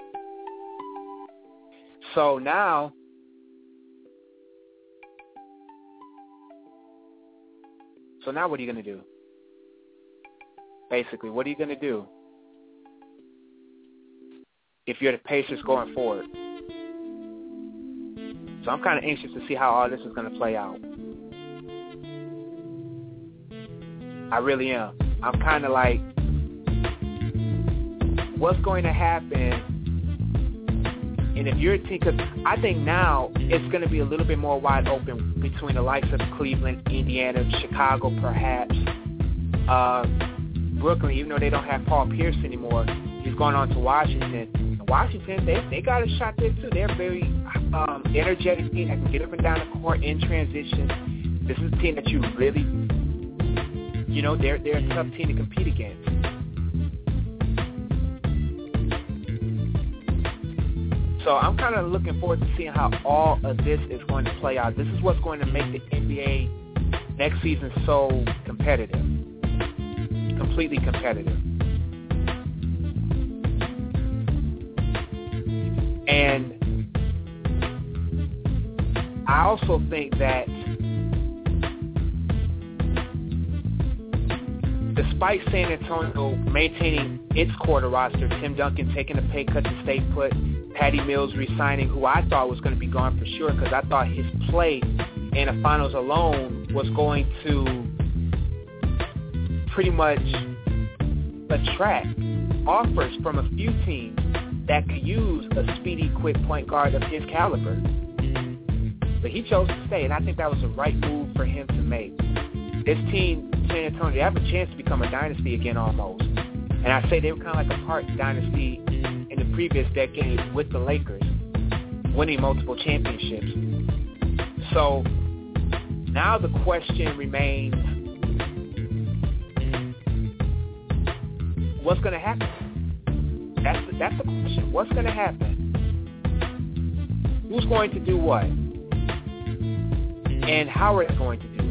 So now, so now what are you going to do? Basically, what are you going to do if you're the Pacers going forward? So I'm kind of anxious to see how all this is going to play out. I really am. I'm kind of like, what's going to happen? And if you're a team, because I think now it's going to be a little bit more wide open between the likes of Cleveland, Indiana, Chicago, perhaps, uh, Brooklyn, even though they don't have Paul Pierce anymore. He's going on to Washington. Washington, they they got a shot there too. They're a very um, energetic team that can get up and down the court in transition. This is a team that you really, you know, they're they're a tough team to compete against. So I'm kind of looking forward to seeing how all of this is going to play out. This is what's going to make the N B A next season so competitive, completely competitive. And I also think that despite San Antonio maintaining its quarter roster, Tim Duncan taking a pay cut to stay put, Patty Mills re-signing, who I thought was going to be gone for sure because I thought his play in the finals alone was going to pretty much attract offers from a few teams that could use a speedy, quick point guard of his caliber. But he chose to stay, and I think that was the right move for him to make. This team, San Antonio, they have a chance to become a dynasty again almost. And I say they were kind of like a part dynasty in the previous decade with the Lakers, winning multiple championships. So now the question remains, what's going to happen? That's the, that's the question. What's going to happen? Who's going to do what? And how are they going to do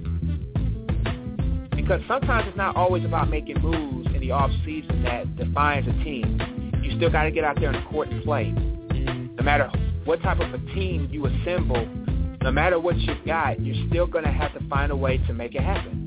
it? Because sometimes it's not always about making moves in the off-season that defines a team. You still got to get out there on the court and play. No matter what type of a team you assemble, no matter what you've got, you're still going to have to find a way to make it happen.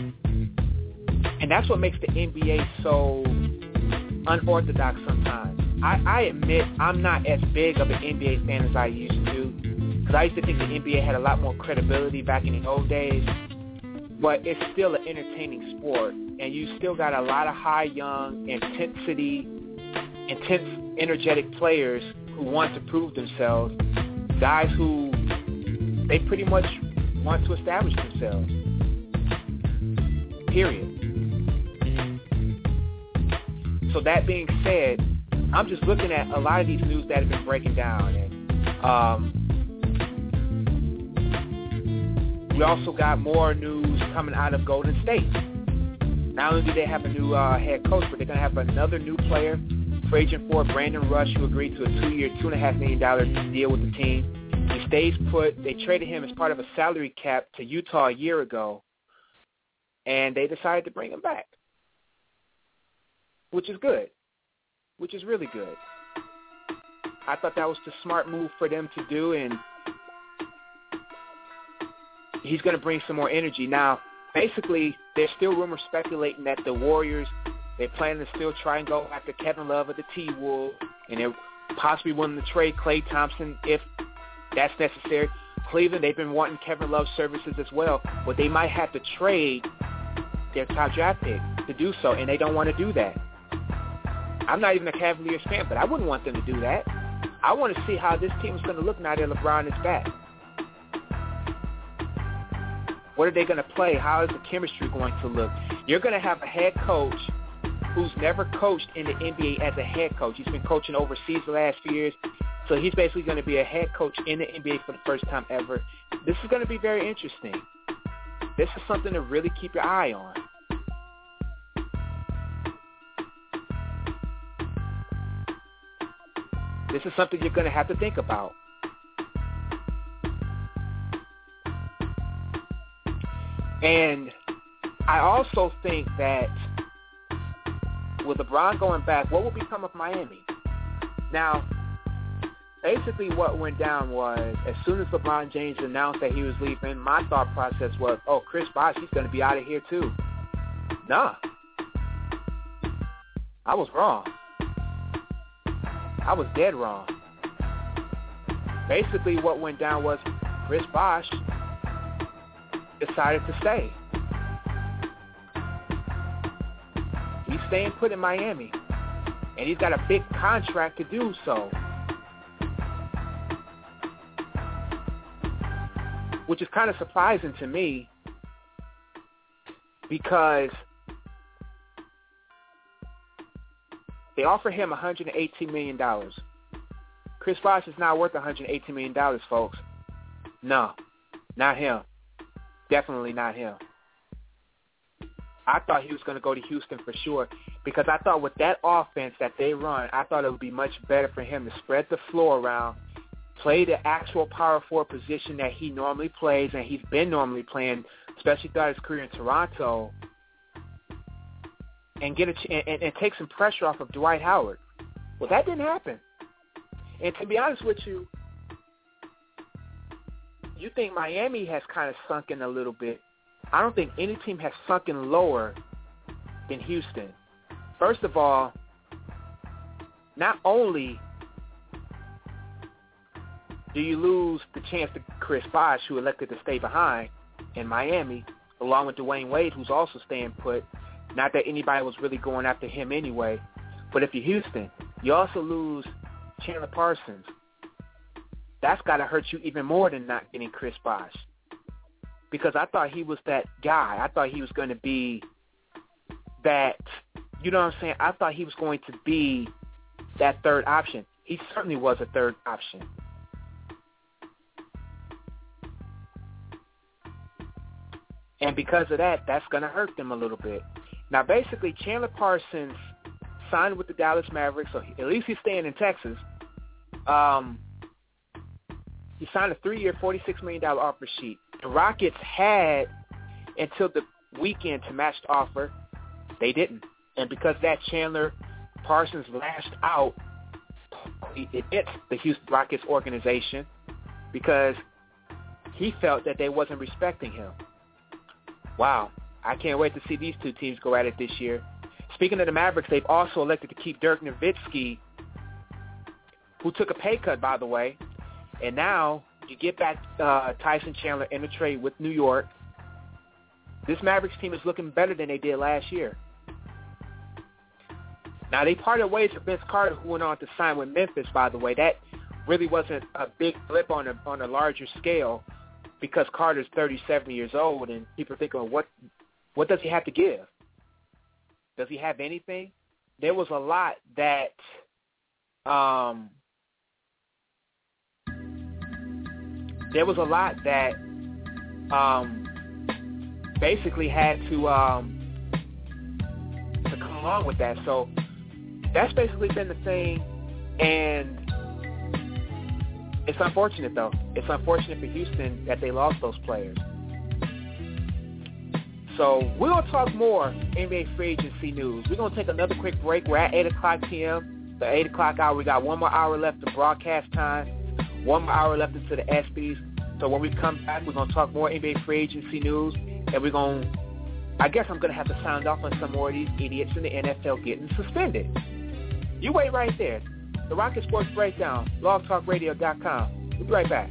And that's what makes the N B A so unorthodox sometimes. I, I admit I'm not as big of an N B A fan as I used to, because I used to think the N B A had a lot more credibility back in the old days. But it's still an entertaining sport, and you still got a lot of high, young, intensity, intense, energetic players who want to prove themselves, guys who they pretty much want to establish themselves, period. So that being said, I'm just looking at a lot of these news that have been breaking down, and um, we also got more news coming out of Golden State. Not only do they have a new uh, head coach, but they're going to have another new player, free agent for Brandon Rush, who agreed to a two-year, two point five million dollars deal with the team. He stays put. They traded him as part of a salary cap to Utah a year ago, and they decided to bring him back, which is good, which is really good. I thought that was the smart move for them to do, and he's going to bring some more energy. Now, basically, there's still rumors speculating that the Warriors, they plan to still try and go after Kevin Love of the T-Wolves, and they're possibly willing to trade Klay Thompson if that's necessary. Cleveland, they've been wanting Kevin Love's services as well, but they might have to trade their top draft pick to do so, and they don't want to do that. I'm not even a Cavaliers fan, but I wouldn't want them to do that. I want to see how this team is going to look now that LeBron is back. What are they going to play? How is the chemistry going to look? You're going to have a head coach who's never coached in the N B A as a head coach. He's been coaching overseas the last few years, so he's basically going to be a head coach in the N B A for the first time ever. This is going to be very interesting. This is something to really keep your eye on. This is something you're going to have to think about. And I also think that with LeBron going back, what will become of Miami? Now, basically what went down was as soon as LeBron James announced that he was leaving, my thought process was, oh, Chris Bosh, he's going to be out of here too. Nah. I was wrong. I was dead wrong. Basically what went down was Chris Bosh decided to stay. He's staying put in Miami, and he's got a big contract to do so, which is kind of surprising to me because they offer him one hundred eighteen million dollars. Chris Bosh is not worth one hundred eighteen million dollars, folks. No, not him. Definitely not him. I thought he was going to go to Houston for sure because I thought with that offense that they run, I thought it would be much better for him to spread the floor around, play the actual power forward position that he normally plays and he's been normally playing, especially throughout his career in Toronto, and get a ch- and, and take some pressure off of Dwight Howard. Well, that didn't happen. And to be honest with you, you think Miami has kind of sunken a little bit. I don't think any team has sunken lower than Houston. First of all, not only do you lose the chance to Chris Bosh, who elected to stay behind in Miami, along with Dwayne Wade, who's also staying put. Not that anybody was really going after him anyway. But if you're Houston, you also lose Chandler Parsons. That's got to hurt you even more than not getting Chris Bosh. Because I thought he was that guy. I thought he was going to be that, you know what I'm saying? I thought he was going to be that third option. He certainly was a third option. And because of that, that's going to hurt them a little bit. Now, basically, Chandler Parsons signed with the Dallas Mavericks, so at least he's staying in Texas. Um, he signed a three-year, forty-six million dollars offer sheet. The Rockets had until the weekend to match the offer. They didn't. And because of that, Chandler Parsons lashed out. It hit the Houston Rockets organization because he felt that they wasn't respecting him. Wow. I can't wait to see these two teams go at it this year. Speaking of the Mavericks, they've also elected to keep Dirk Nowitzki who took a pay cut, by the way, and now you get back uh, Tyson Chandler in a trade with New York. This Mavericks team is looking better than they did last year. Now, they parted ways with Vince Carter, who went on to sign with Memphis, by the way. That really wasn't a big blip on a, on a larger scale because Carter's thirty-seven years old, and people are thinking, well, what, what does he have to give? Does he have anything? There was a lot that um, there was a lot that um, basically had to um, to come along with that. So that's basically been the thing, and it's unfortunate, though. It's unfortunate for Houston that they lost those players. So we're going to talk more N B A free agency news. We're going to take another quick break. We're at eight o'clock p.m., the eight o'clock hour. We got one more hour left of broadcast time, one more hour left into the ESPYs. So when we come back, we're going to talk more N B A free agency news, and we're going to, I guess I'm going to have to sound off on some more of these idiots in the N F L getting suspended. You wait right there. The Rocket Sports Breakdown, blog talk radio dot com. We'll be right back.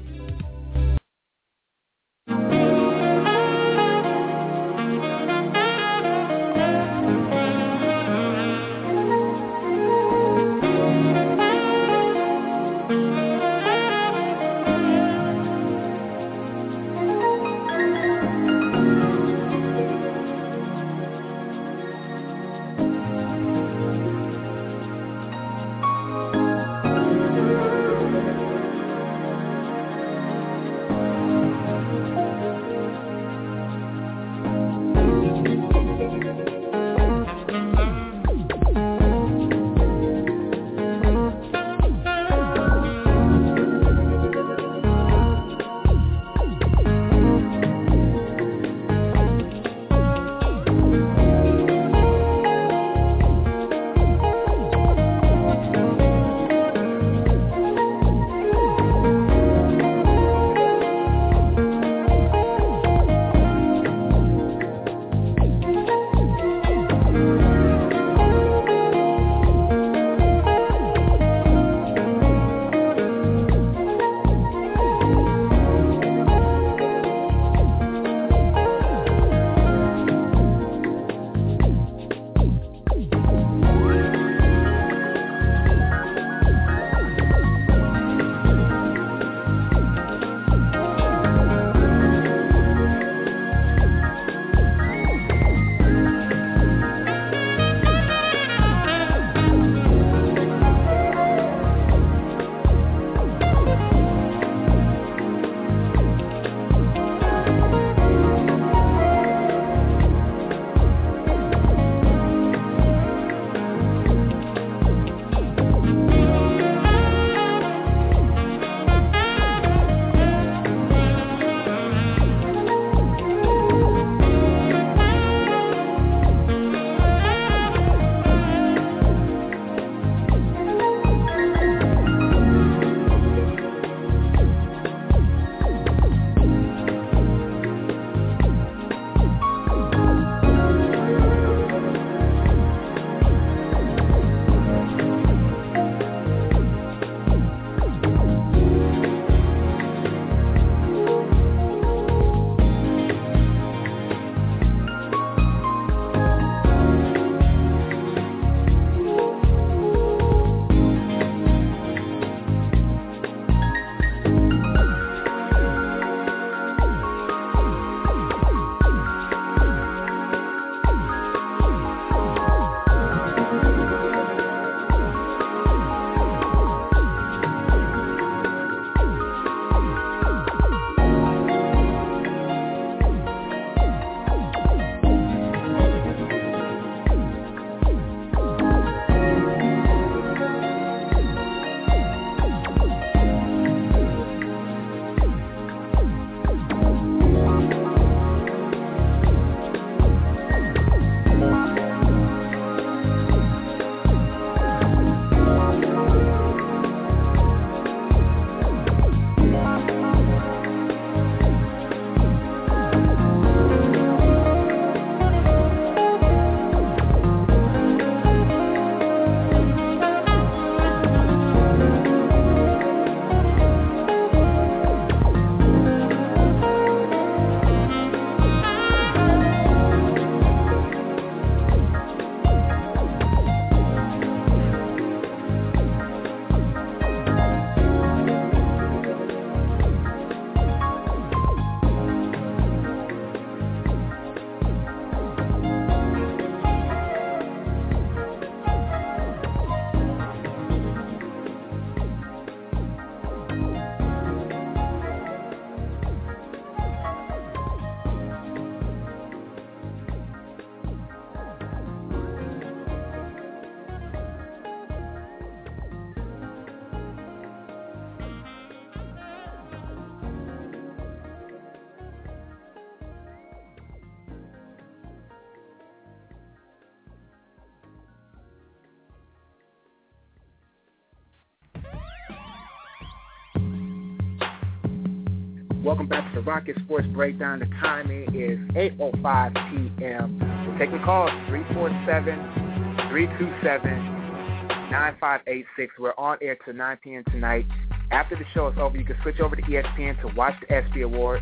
Welcome back to the Rocket Sports Breakdown. The time is eight oh five p.m. We're taking calls three four seven, three two seven, nine five eight six. We're on air till nine p.m. tonight. After the show is over, you can switch over to E S P N to watch the ESPY Awards,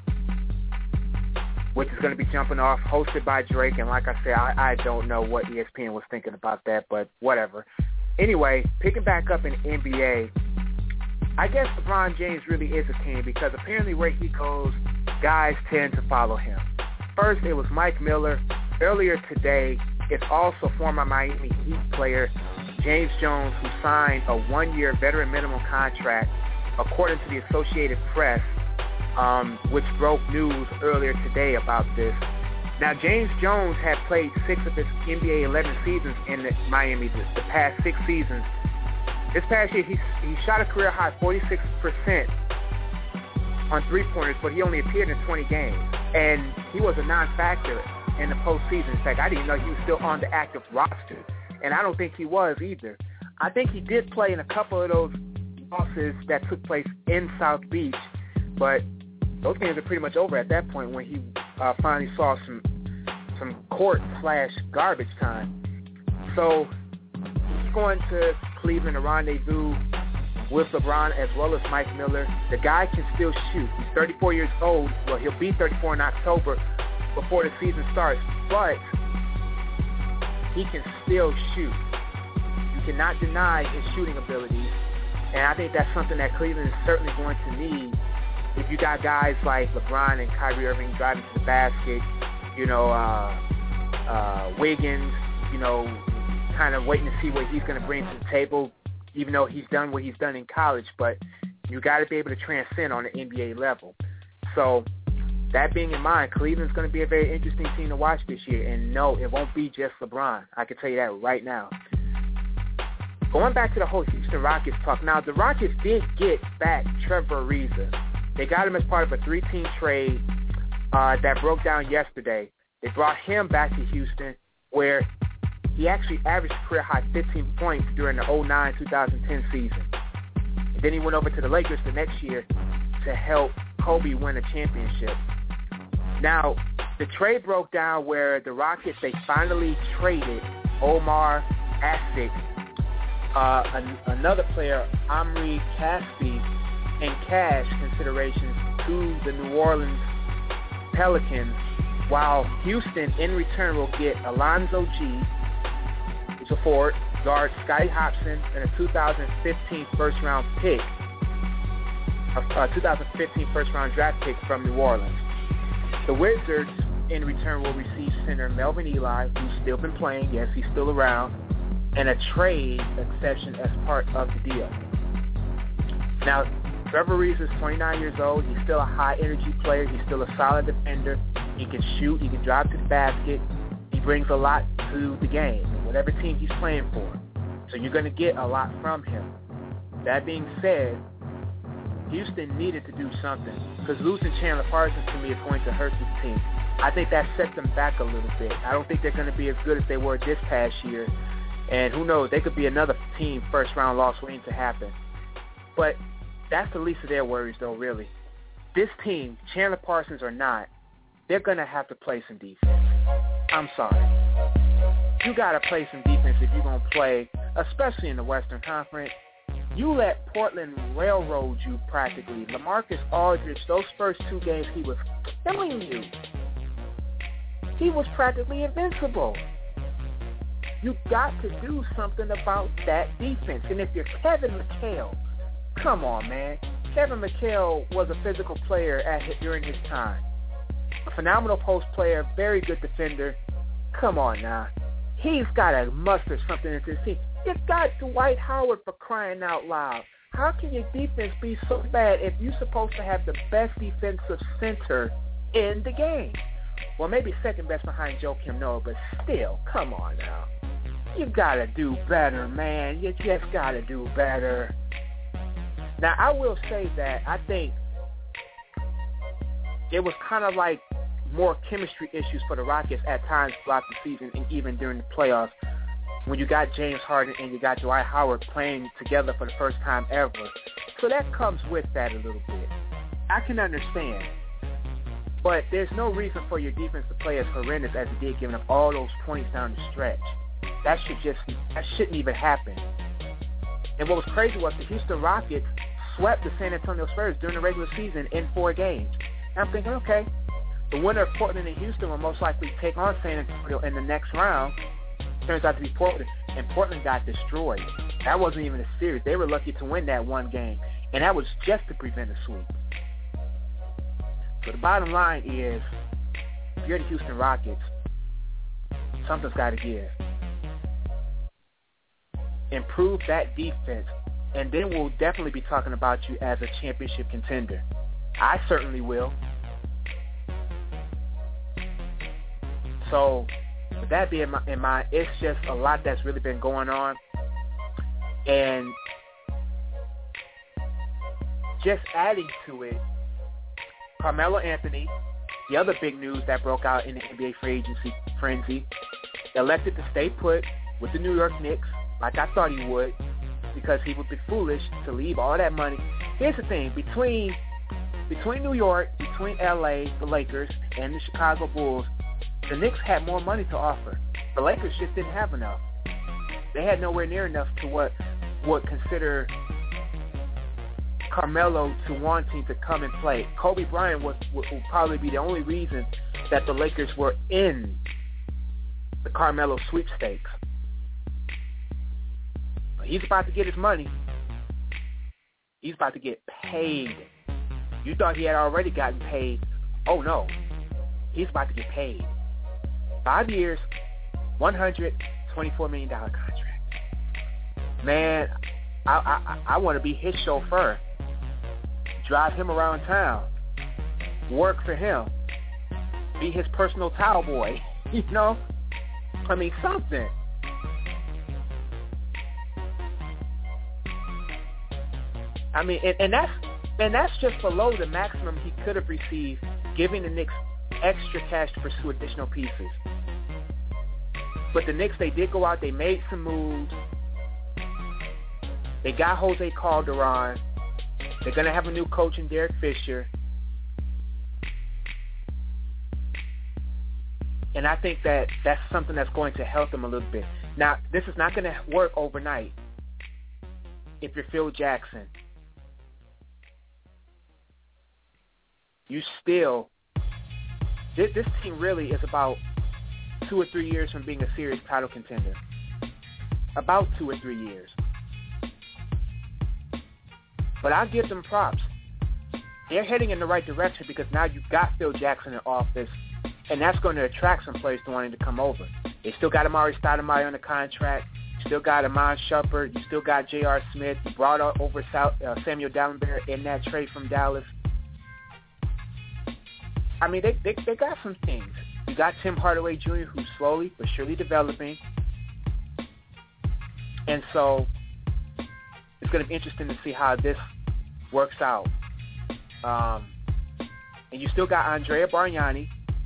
which is going to be jumping off, hosted by Drake. And like I said, I, I don't know what E S P N was thinking about that, but whatever. Anyway, picking back up in the N B A, I guess LeBron James really is a king because apparently where he goes, guys tend to follow him. First, it was Mike Miller. Earlier today, it's also former Miami Heat player James Jones, who signed a one-year veteran minimum contract, according to the Associated Press, um, which broke news earlier today about this. Now, James Jones had played six of his N B A eleven seasons in the Miami, the, the past six seasons. This past year, he, he shot a career-high forty-six percent on three-pointers, but he only appeared in twenty games. And he was a non-factor in the postseason. In fact, I didn't know he was still on the active roster. And I don't think he was either. I think he did play in a couple of those losses that took place in South Beach, but those games are pretty much over at that point when he uh, finally saw some some court slash garbage time. So he's going to Cleveland to rendezvous with LeBron as well as Mike Miller. The guy can still shoot. He's thirty-four years old. Well, he'll be thirty-four in October before the season starts, but he can still shoot. You cannot deny his shooting abilities, and I think that's something that Cleveland is certainly going to need if you got guys like LeBron and Kyrie Irving driving to the basket, you know, uh, uh, Wiggins, you know, kind of waiting to see what he's going to bring to the table, even though he's done what he's done in college, but you got to be able to transcend on the N B A level. So that being in mind, Cleveland's going to be a very interesting team to watch this year, and no, it won't be just LeBron. I can tell you that right now. Going back to the whole Houston Rockets talk, now the Rockets did get back Trevor Ariza. They got him as part of a three-team trade uh, that broke down yesterday. They brought him back to Houston, where he actually averaged a career-high fifteen points during the oh nine to twenty ten season. And then he went over to the Lakers the next year to help Kobe win a championship. Now, the trade broke down where the Rockets, they finally traded Omar Asik, uh, an, another player, Omri Caspi, in cash considerations to the New Orleans Pelicans, while Houston, in return, will get Alonzo G, who's a forward, guard Scotty Hopson, and a two thousand fifteen first-round pick, a, a two thousand fifteen first-round draft pick from New Orleans. The Wizards, in return, will receive center Melvin Ely, who's still been playing, yes, he's still around, and a trade exception as part of the deal. Now, Trevor Ariza is twenty-nine years old. He's still a high-energy player. He's still a solid defender. He can shoot. He can drive to the basket. He brings a lot to the game, whatever team he's playing for. So you're going to get a lot from him. That being said, Houston needed to do something because losing Chandler Parsons to me is going to hurt this team. I think that sets them back a little bit. I don't think they're going to be as good as they were this past year. And who knows, they could be another team first-round loss waiting to happen. But that's the least of their worries, though, really. This team, Chandler Parsons or not, they're going to have to play some defense. I'm sorry. You got to play some defense if you're going to play, especially in the Western Conference. You let Portland railroad you practically. LaMarcus Aldridge, those first two games, he was killing you. He was practically invincible. You got to do something about that defense. And if you're Kevin McHale, come on, man. Kevin McHale was a physical player at during his time. A phenomenal post player, very good defender. Come on now. He's got to muster something into his team. You got Dwight Howard, for crying out loud. How can your defense be so bad if you're supposed to have the best defensive center in the game? Well, maybe second best behind Joakim Noah, but still, come on now. You got to do better, man. You just got to do better. Now, I will say that I think it was kind of like more chemistry issues for the Rockets at times throughout the season and even during the playoffs when you got James Harden and you got Dwight Howard playing together for the first time ever. So that comes with that a little bit. I can understand. But there's no reason for your defense to play as horrendous as it did, giving up all those points down the stretch. That should just that shouldn't even happen. And what was crazy was the Houston Rockets swept the San Antonio Spurs during the regular season in four games. And I'm thinking, okay, the winner of Portland and Houston will most likely take on San Antonio in the next round. Turns out to be Portland, and Portland got destroyed. That wasn't even a series. They were lucky to win that one game, and that was just to prevent a sweep. So the bottom line is, if you're the Houston Rockets, something's got to give. Improve that defense, and then we'll definitely be talking about you as a championship contender. I certainly will. So with that being in mind, it's just a lot that's really been going on. And just adding to it, Carmelo Anthony, the other big news that broke out in the N B A free agency frenzy, elected to stay put with the New York Knicks, like I thought he would, because he would be foolish to leave all that money. Here's the thing, between between New York, between L A, the Lakers, and the Chicago Bulls, the Knicks had more money to offer. The Lakers just didn't have enough. They had nowhere near enough to what would consider Carmelo to wanting to come and play. Kobe Bryant was, would, would probably be the only reason that the Lakers were in the Carmelo sweepstakes. But he's about to get his money. He's about to get paid. You thought he had already gotten paid. Oh, no. He's about to get paid. Five years, one hundred twenty-four million dollars contract. Man, I, I, I want to be his chauffeur. Drive him around town. Work for him. Be his personal towel boy. You know? I mean, something. I mean, and, and that's and that's just below the maximum he could have received, giving the Knicks extra cash to pursue additional pieces. But the Knicks, they did go out, they made some moves. They got Jose Calderon. They're going to have a new coach in Derek Fisher. And I think that that's something that's going to help them a little bit. Now, this is not going to work overnight if you're Phil Jackson. You still, this, this team really is about two or three years from being a serious title contender. About two or three years. But I'll give them props. They're heading in the right direction because now you've got Phil Jackson in office, and that's going to attract some players to wanting to come over. They still got Amari Stoudemire on the contract. You still got Iman Shumpert. You still got J R. Smith. You brought over South, uh, Samuel Dallenberg in that trade from Dallas. I mean, they, they they got some things. You got Tim Hardaway Junior, who's slowly but surely developing. And so it's going to be interesting to see how this works out. Um, and you still got Andrea Bargnani.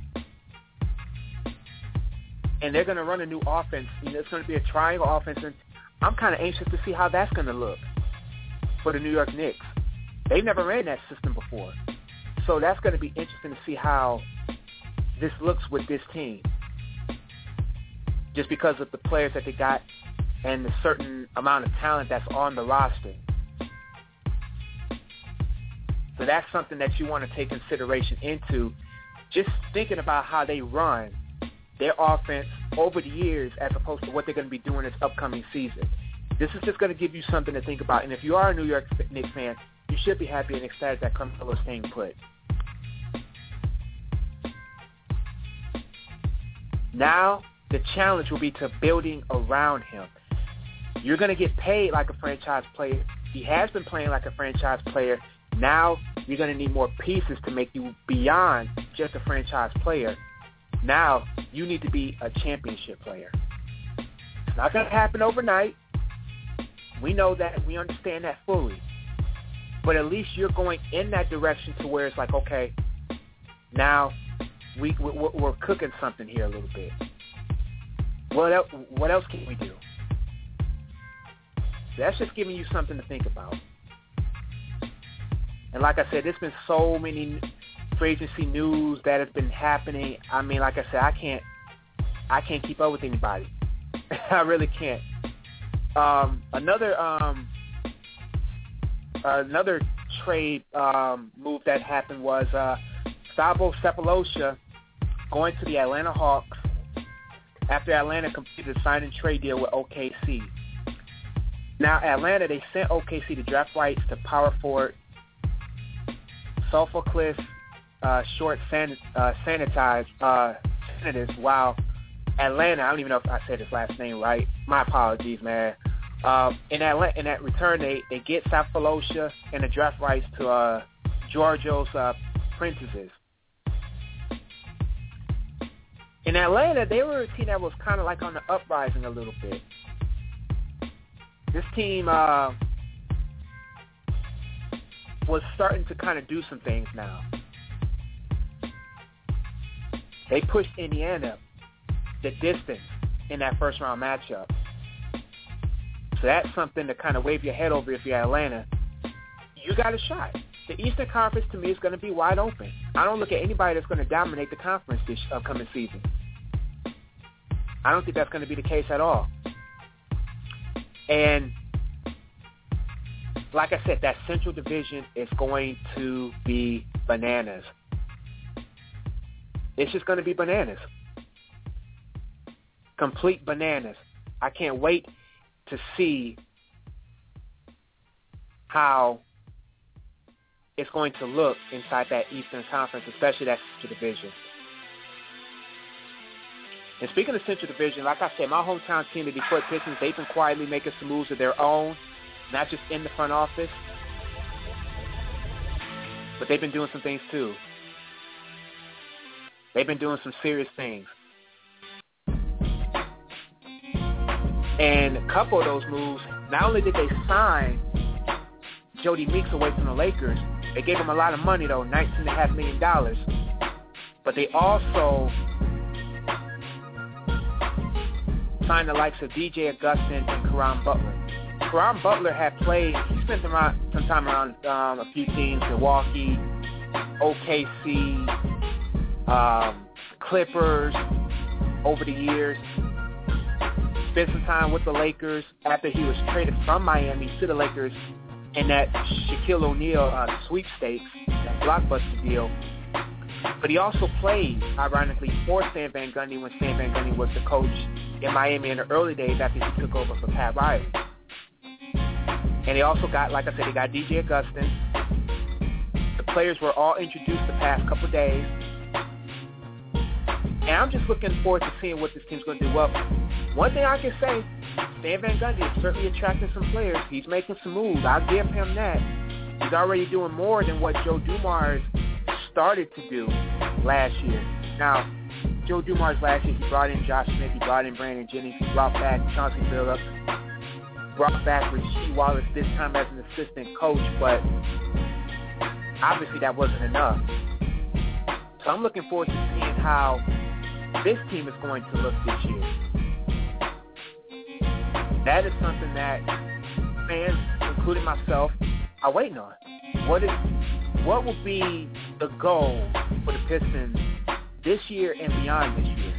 And they're going to run a new offense. You know, it's going to be a triangle offense. And I'm kind of anxious to see how that's going to look for the New York Knicks. They've never ran that system before. So that's going to be interesting to see how this looks with this team. Just because of the players that they got and the certain amount of talent that's on the roster. So that's something that you want to take consideration into, just thinking about how they run their offense over the years as opposed to what they're going to be doing this upcoming season. This is just going to give you something to think about. And if you are a New York Knicks fan, you should be happy and ecstatic that Carmelo's staying put. Now, the challenge will be to building around him. You're going to get paid like a franchise player. He has been playing like a franchise player. Now, you're going to need more pieces to make you beyond just a franchise player. Now, you need to be a championship player. It's not going to happen overnight. We know that. We understand that fully. But at least you're going in that direction to where it's like, okay, now we, we're, we're cooking something here a little bit. What else, what else can we do? That's just giving you something to think about. And like I said, there's been so many free agency news that has been happening. I mean, like I said, I can't, I can't keep up with anybody. I really can't. Um, another, um, another trade um, move that happened was uh, Gustavo Cephalosha going to the Atlanta Hawks after Atlanta completed a sign and trade deal with O K C. Now, Atlanta, they sent O K C the draft rights to power forward Sophocles uh, Short san- uh, Sanitized uh, Sanitized, while Atlanta, I don't even know if I said his last name right. My apologies, man. Um, in that in that return, they, they get Cephalosha and the draft rights to uh, Georgios uh, Prentices. In Atlanta, they were a team that was kind of like on the uprising a little bit. This team uh, was starting to kind of do some things now. They pushed Indiana the distance in that first-round matchup. So that's something to kind of wave your head over if you're Atlanta. You got a shot. The Eastern Conference, to me, is going to be wide open. I don't look at anybody that's going to dominate the conference this upcoming season. I don't think that's going to be the case at all. And like I said, that Central Division is going to be bananas. It's just going to be bananas. Complete bananas. I can't wait to see how it's going to look inside that Eastern Conference, especially that Central Division. And speaking of Central Division, like I said, my hometown team, the Detroit Pistons, they've been quietly making some moves of their own, not just in the front office, but they've been doing some things too. They've been doing some serious things. And a couple of those moves, not only did they sign Jody Meeks away from the Lakers, they gave him a lot of money, though, nineteen point five million dollars. But they also signed the likes of D J Augustin and Caron Butler. Caron Butler had played, he spent around, some time around um, a few teams, Milwaukee, O K C, um, Clippers, over the years. Spent some time with the Lakers after he was traded from Miami to the Lakers in that Shaquille O'Neal uh, sweepstakes, that blockbuster deal. But he also played, ironically, for Stan Van Gundy when Stan Van Gundy was the coach in Miami in the early days after he took over for Pat Riley. And they also got, like I said, they got D J Augustin. The players were all introduced the past couple days. And I'm just looking forward to seeing what this team's going to do. Well, one thing I can say, Stan Van Gundy is certainly attracting some players. He's making some moves. I'll give him that. He's already doing more than what Joe Dumars started to do last year. Now, Joe Dumars last year, he brought in Josh Smith, he brought in Brandon Jennings, he brought back Chauncey Billups, brought back Rasheed Wallace this time as an assistant coach, but obviously that wasn't enough. So I'm looking forward to seeing how this team is going to look this year. That is something that fans, including myself, are waiting on. What is, what will be the goal for the Pistons this year and beyond this year?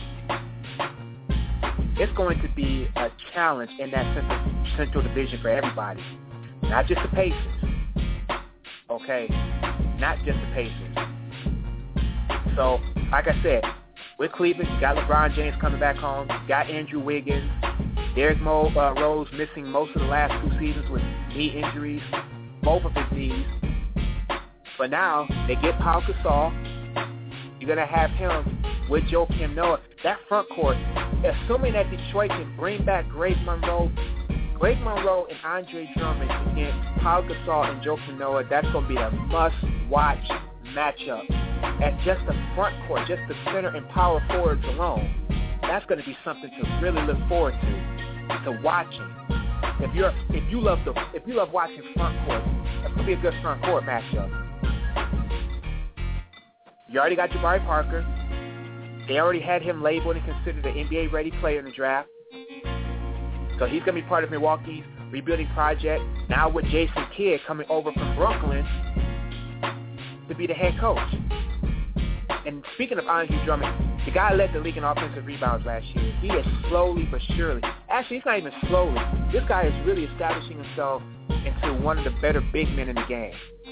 It's going to be a challenge in that central, central division for everybody, not just the Pacers. Okay, not just the Pacers. So, like I said, with Cleveland, you got LeBron James coming back home, you got Andrew Wiggins, Derrick Mo, uh, Rose missing most of the last two seasons with knee injuries, both of his knees. But now they get Pau Gasol. You're going to have him with Joakim Noah. That front court, assuming that Detroit can bring back Greg Monroe, Greg Monroe and Andre Drummond against Pau Gasol and Joakim Noah, that's going to be a must-watch matchup. At just the front court, just the center and power forwards alone, that's going to be something to really look forward to, to watching. If you're, if you love the, if you love watching front court, that's going to be a good front court matchup. You already got Jabari Parker. They already had him labeled and considered an N B A-ready player in the draft. So he's going to be part of Milwaukee's rebuilding project, now with Jason Kidd coming over from Brooklyn to be the head coach. And speaking of Andre Drummond, the guy led the league in offensive rebounds last year. He is slowly but surely, actually he's not even slowly, this guy is really establishing himself into one of the better big men in the game.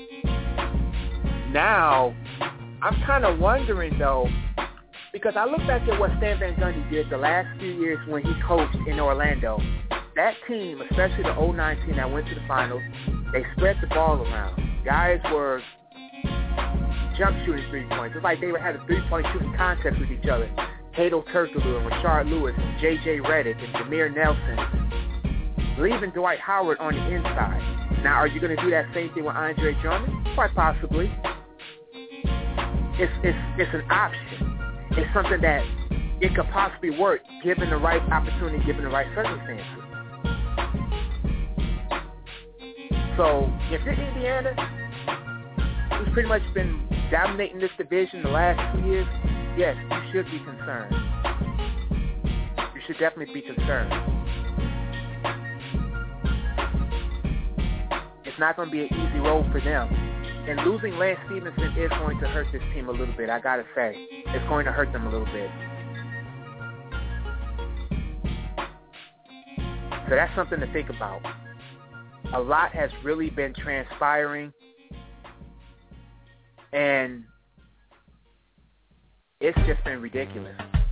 Now, I'm kind of wondering though, because I look back at what Stan Van Gundy did the last few years when he coached in Orlando. That team, especially the oh nine team that went to the finals, they spread the ball around. Guys were jump shooting three-points. It's like they had a three-point shooting contest with each other. Cato Turkoglu and Rashard Lewis and J J Redick and Jameer Nelson, leaving Dwight Howard on the inside. Now, are you going to do that same thing with Andre Drummond? Quite possibly. It's, it's, it's an option. It's something that it could possibly work given the right opportunity, given the right circumstances. So, if you're Indiana, who's pretty much been dominating this division the last two years, yes, you should be concerned. You should definitely be concerned. It's not going to be an easy road for them. And losing Lance Stevenson is going to hurt this team a little bit, I got to say. It's going to hurt them a little bit. So that's something to think about. A lot has really been transpiring, and it's just been ridiculous.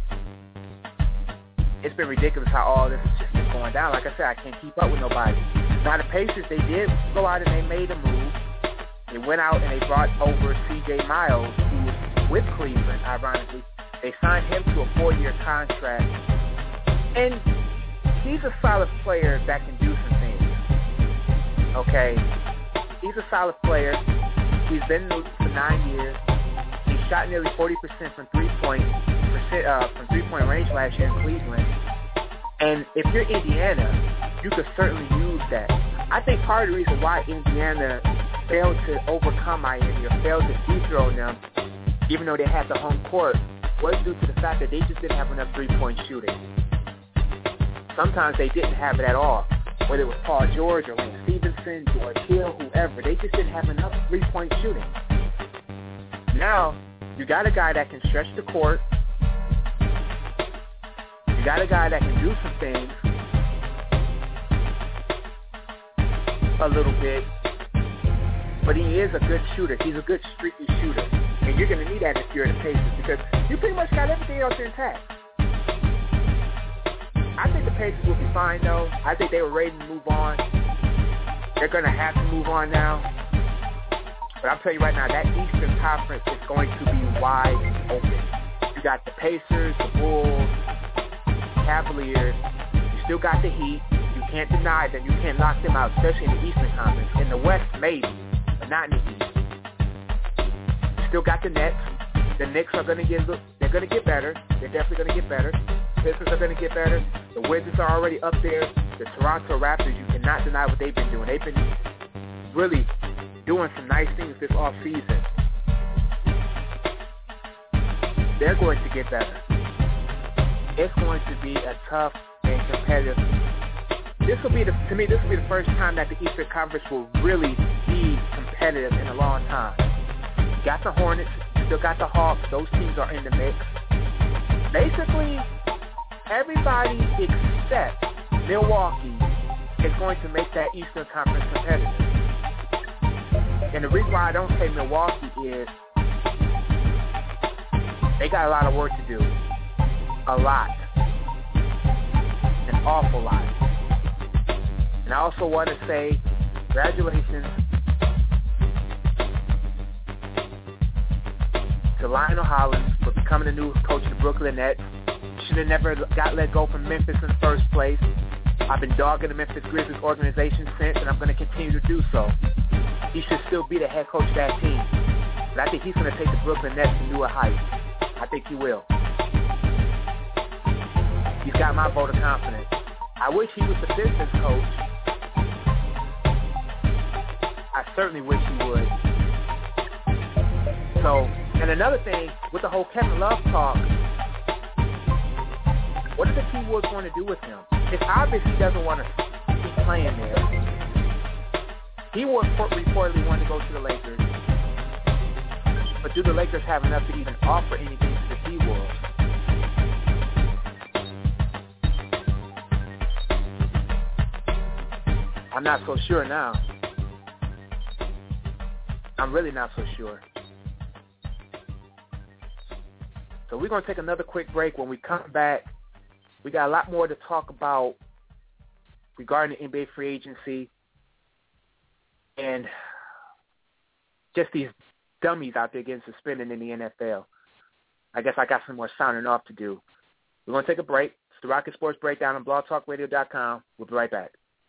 It's been ridiculous how all this has just been going down. Like I said, I can't keep up with nobody. Now, the Pacers, they did go out and they made a move. They went out and they brought over C J Miles, who was with Cleveland, ironically. They signed him to a four-year contract. And he's a solid player that can do some things. Okay? He's a solid player. He's been in the league for nine years. He shot nearly forty percent from three-point percent, uh, from three-point range last year in Cleveland. And if you're Indiana, you could certainly use that. I think part of the reason why Indiana failed to overcome Miami or failed to dethrone them, even though they had the home court, was due to the fact that they just didn't have enough three-point shooting. Sometimes they didn't have it at all, whether it was Paul George or Lance Stevenson, George Hill, whoever. They just didn't have enough three-point shooting. Now, you got a guy that can stretch the court. You got a guy that can do some things a little bit. But he is a good shooter. He's a good streaky shooter. And you're going to need that if you're in the Pacers because you pretty much got everything else intact. I think the Pacers will be fine, though. I think they were ready to move on. They're going to have to move on now. But I'll tell you right now, that Eastern Conference is going to be wide open. You got the Pacers, the Bulls, Cavaliers. You still got the Heat. You can't deny them. You can't knock them out, especially in the Eastern Conference. In the West, maybe. But not in the East. Still got the Nets. The Knicks are going to get look. They're going to get better. They're definitely going to get better. The Pistons are going to get better. The Wizards are already up there. The Toronto Raptors, you cannot deny what they've been doing. They've been really doing some nice things this off season. They're going to get better. It's going to be a tough and competitive. This will be the to me. This will be the first time that the Eastern Conference will really be competitive in a long time. You got the Hornets, you still got the Hawks. Those teams are in the mix. Basically, everybody except Milwaukee is going to make that Eastern Conference competitive. And the reason why I don't say Milwaukee is they got a lot of work to do. A lot. An awful lot. And I also want to say congratulations to Lionel Hollins for becoming the new coach of the Brooklyn Nets. Should have never got let go from Memphis in the first place. I've been dogging the Memphis Grizzlies organization since, and I'm going to continue to do so. He should still be the head coach of that team. But I think he's going to take the Brooklyn Nets to newer heights. I think he will. He's got my vote of confidence. I wish he was the Pistons coach. I certainly wish he would. So, and another thing, with the whole Kevin Love talk, what does the T-Wolves want to do with him? It's obvious he doesn't want to, he playing there. He was reportedly wanted to go to the Lakers. But do the Lakers have enough to even offer anything to the T-Wolves? I'm not so sure now. I'm really not so sure. So we're going to take another quick break. When we come back, we got a lot more to talk about regarding the N B A free agency and just these dummies out there getting suspended in the N F L. I guess I got some more sounding off to do. We're going to take a break. It's the Rocket Sports Breakdown on blog talk radio dot com. We'll be right back.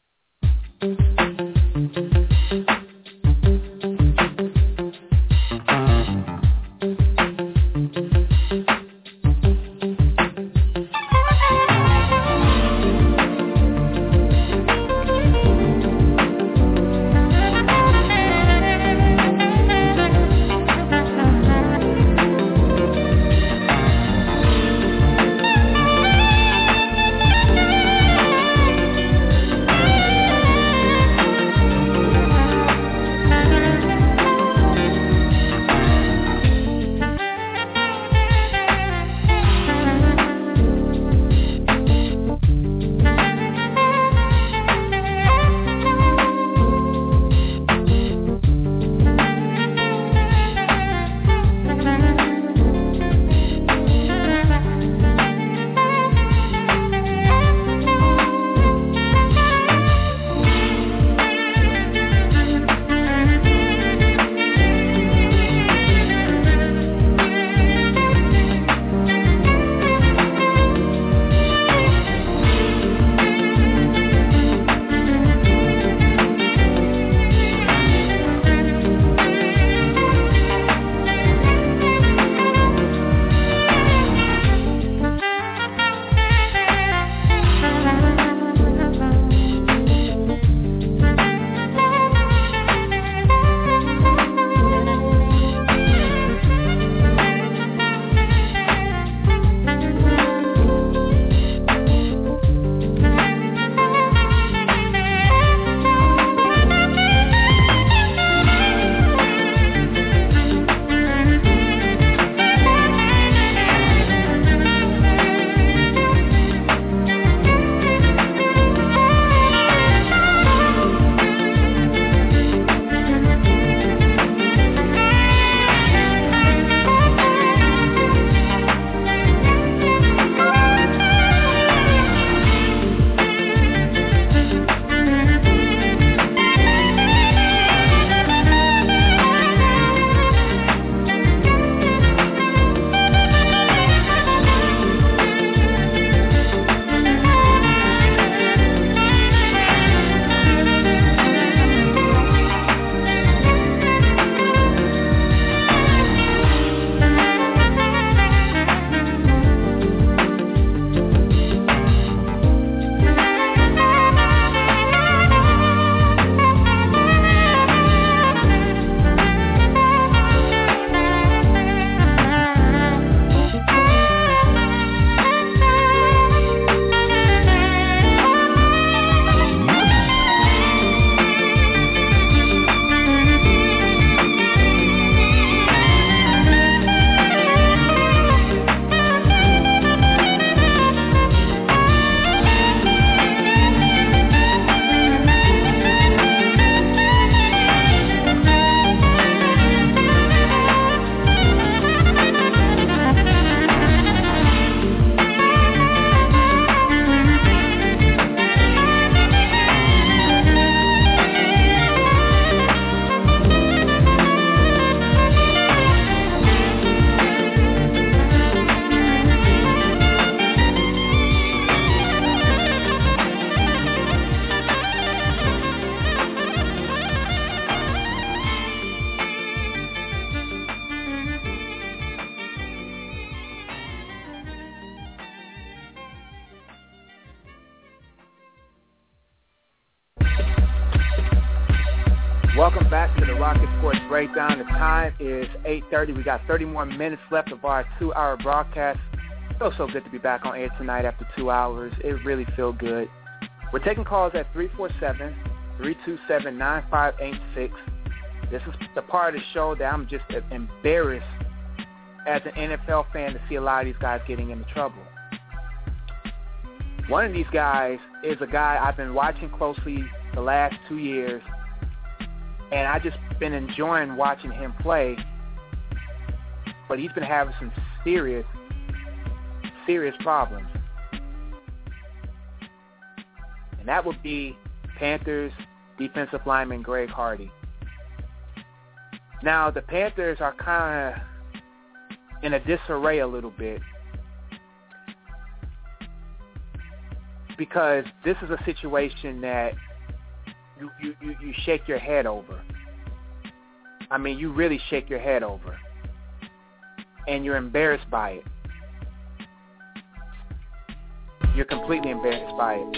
Welcome back to the Rocket Sports Breakdown. The time is eight thirty. We got thirty more minutes left of our two-hour broadcast. It feels so good to be back on air tonight after two hours. It really feels good. We're taking calls at three four seven, three two seven, nine five eight six. This is the part of the show that I'm just embarrassed as an N F L fan to see a lot of these guys getting into trouble. One of these guys is a guy I've been watching closely the last two years, and I just been enjoying watching him play, but he's been having some serious, serious problems. And that would be Panthers defensive lineman Greg Hardy. Now, the Panthers are kind of in a disarray a little bit because this is a situation that you, you, you, you shake your head over. I mean, you really shake your head over. And you're embarrassed by it. You're completely embarrassed by it.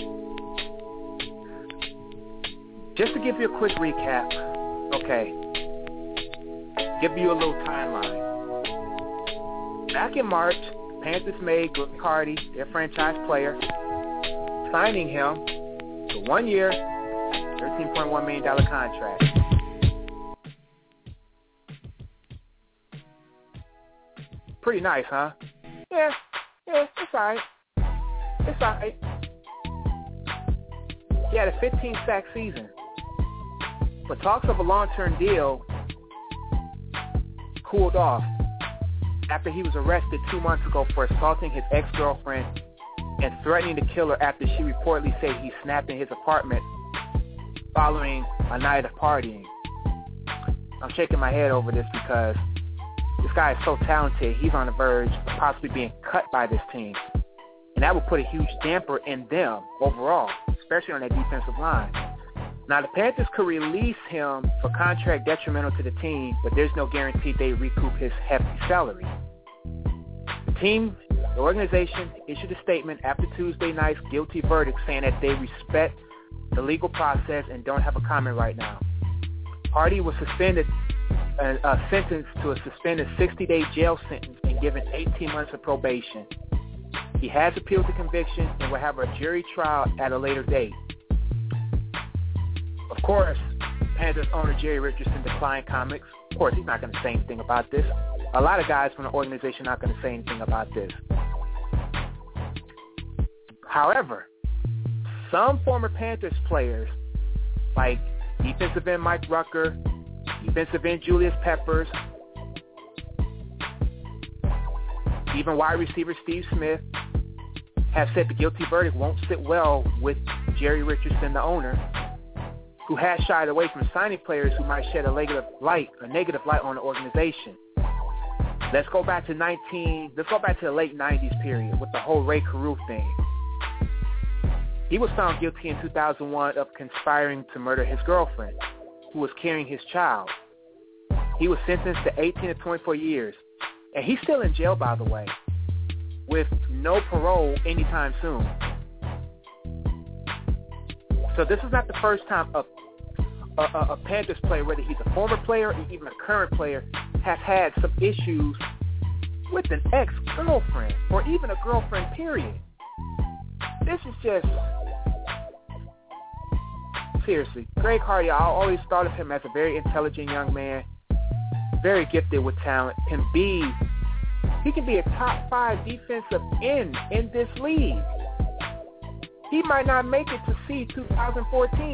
Just to give you a quick recap, okay, give you a little timeline. Back in March, Panthers made Greg Hardy their franchise player, signing him to one year, thirteen point one million dollars contract. Pretty nice, huh? Yeah, yeah, it's all right. It's all right. He had a fifteen-sack season. But talks of a long-term deal cooled off after he was arrested two months ago for assaulting his ex-girlfriend and threatening to kill her after she reportedly said he snapped in his apartment following a night of partying. I'm shaking my head over this because this guy is so talented, he's on the verge of possibly being cut by this team. And that would put a huge damper in them overall, especially on that defensive line. Now, the Panthers could release him for contract detrimental to the team, but there's no guarantee they recoup his hefty salary. The team, the organization, issued a statement after Tuesday night's guilty verdict saying that they respect the legal process and don't have a comment right now. Hardy was suspended, uh, uh, sentenced to a suspended sixty-day jail sentence and given eighteen months of probation. He has appealed the conviction and will have a jury trial at a later date. Of course, Panthers owner Jerry Richardson declined comments. Of course, he's not going to say anything about this. A lot of guys from the organization are not going to say anything about this. However, some former Panthers players, like defensive end Mike Rucker, defensive end Julius Peppers, even wide receiver Steve Smith, have said the guilty verdict won't sit well with Jerry Richardson, the owner, who has shied away from signing players who might shed a negative light, a negative light on the organization. Let's go back to nineteen. Let's go back to the late nineties period with the whole Ray Carew thing. He was found guilty in two thousand one of conspiring to murder his girlfriend, who was carrying his child. He was sentenced to eighteen to twenty-four years, and he's still in jail, by the way, with no parole anytime soon. So this is not the first time a, a, a Panthers player, whether he's a former player or even a current player, has had some issues with an ex-girlfriend or even a girlfriend, period. This is just, seriously, Greg Hardy, I always thought of him as a very intelligent young man, very gifted with talent, can be, he can be a top five defensive end in this league. He might not make it to see two thousand fourteen.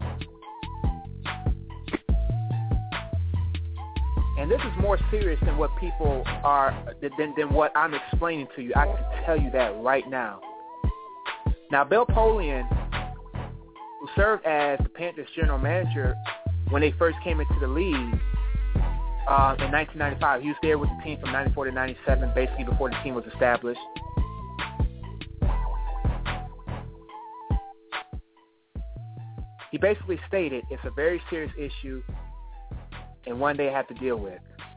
And this is more serious than what people are, than, than what I'm explaining to you. I can tell you that right now. Now, Bill Polian, who served as the Panthers general manager when they first came into the league uh, in nineteen ninety-five, he was there with the team from ninety-four to ninety-seven, basically before the team was established. He basically stated it's a very serious issue and one they have to deal with.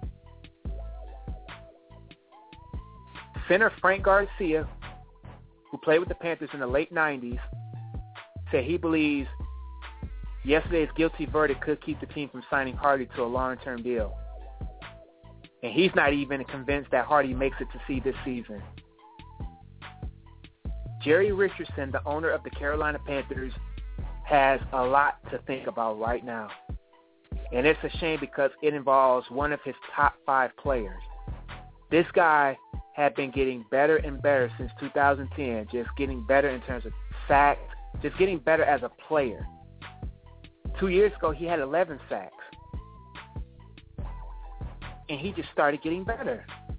Center Frank Garcia, who played with the Panthers in the late nineties, said he believes yesterday's guilty verdict could keep the team from signing Hardy to a long-term deal. And he's not even convinced that Hardy makes it to see this season. Jerry Richardson, the owner of the Carolina Panthers, has a lot to think about right now. And it's a shame because it involves one of his top five players. This guy had been getting better and better since two thousand ten, just getting better in terms of sacks, just getting better as a player. Two years ago, he had eleven sacks. And he just started getting better.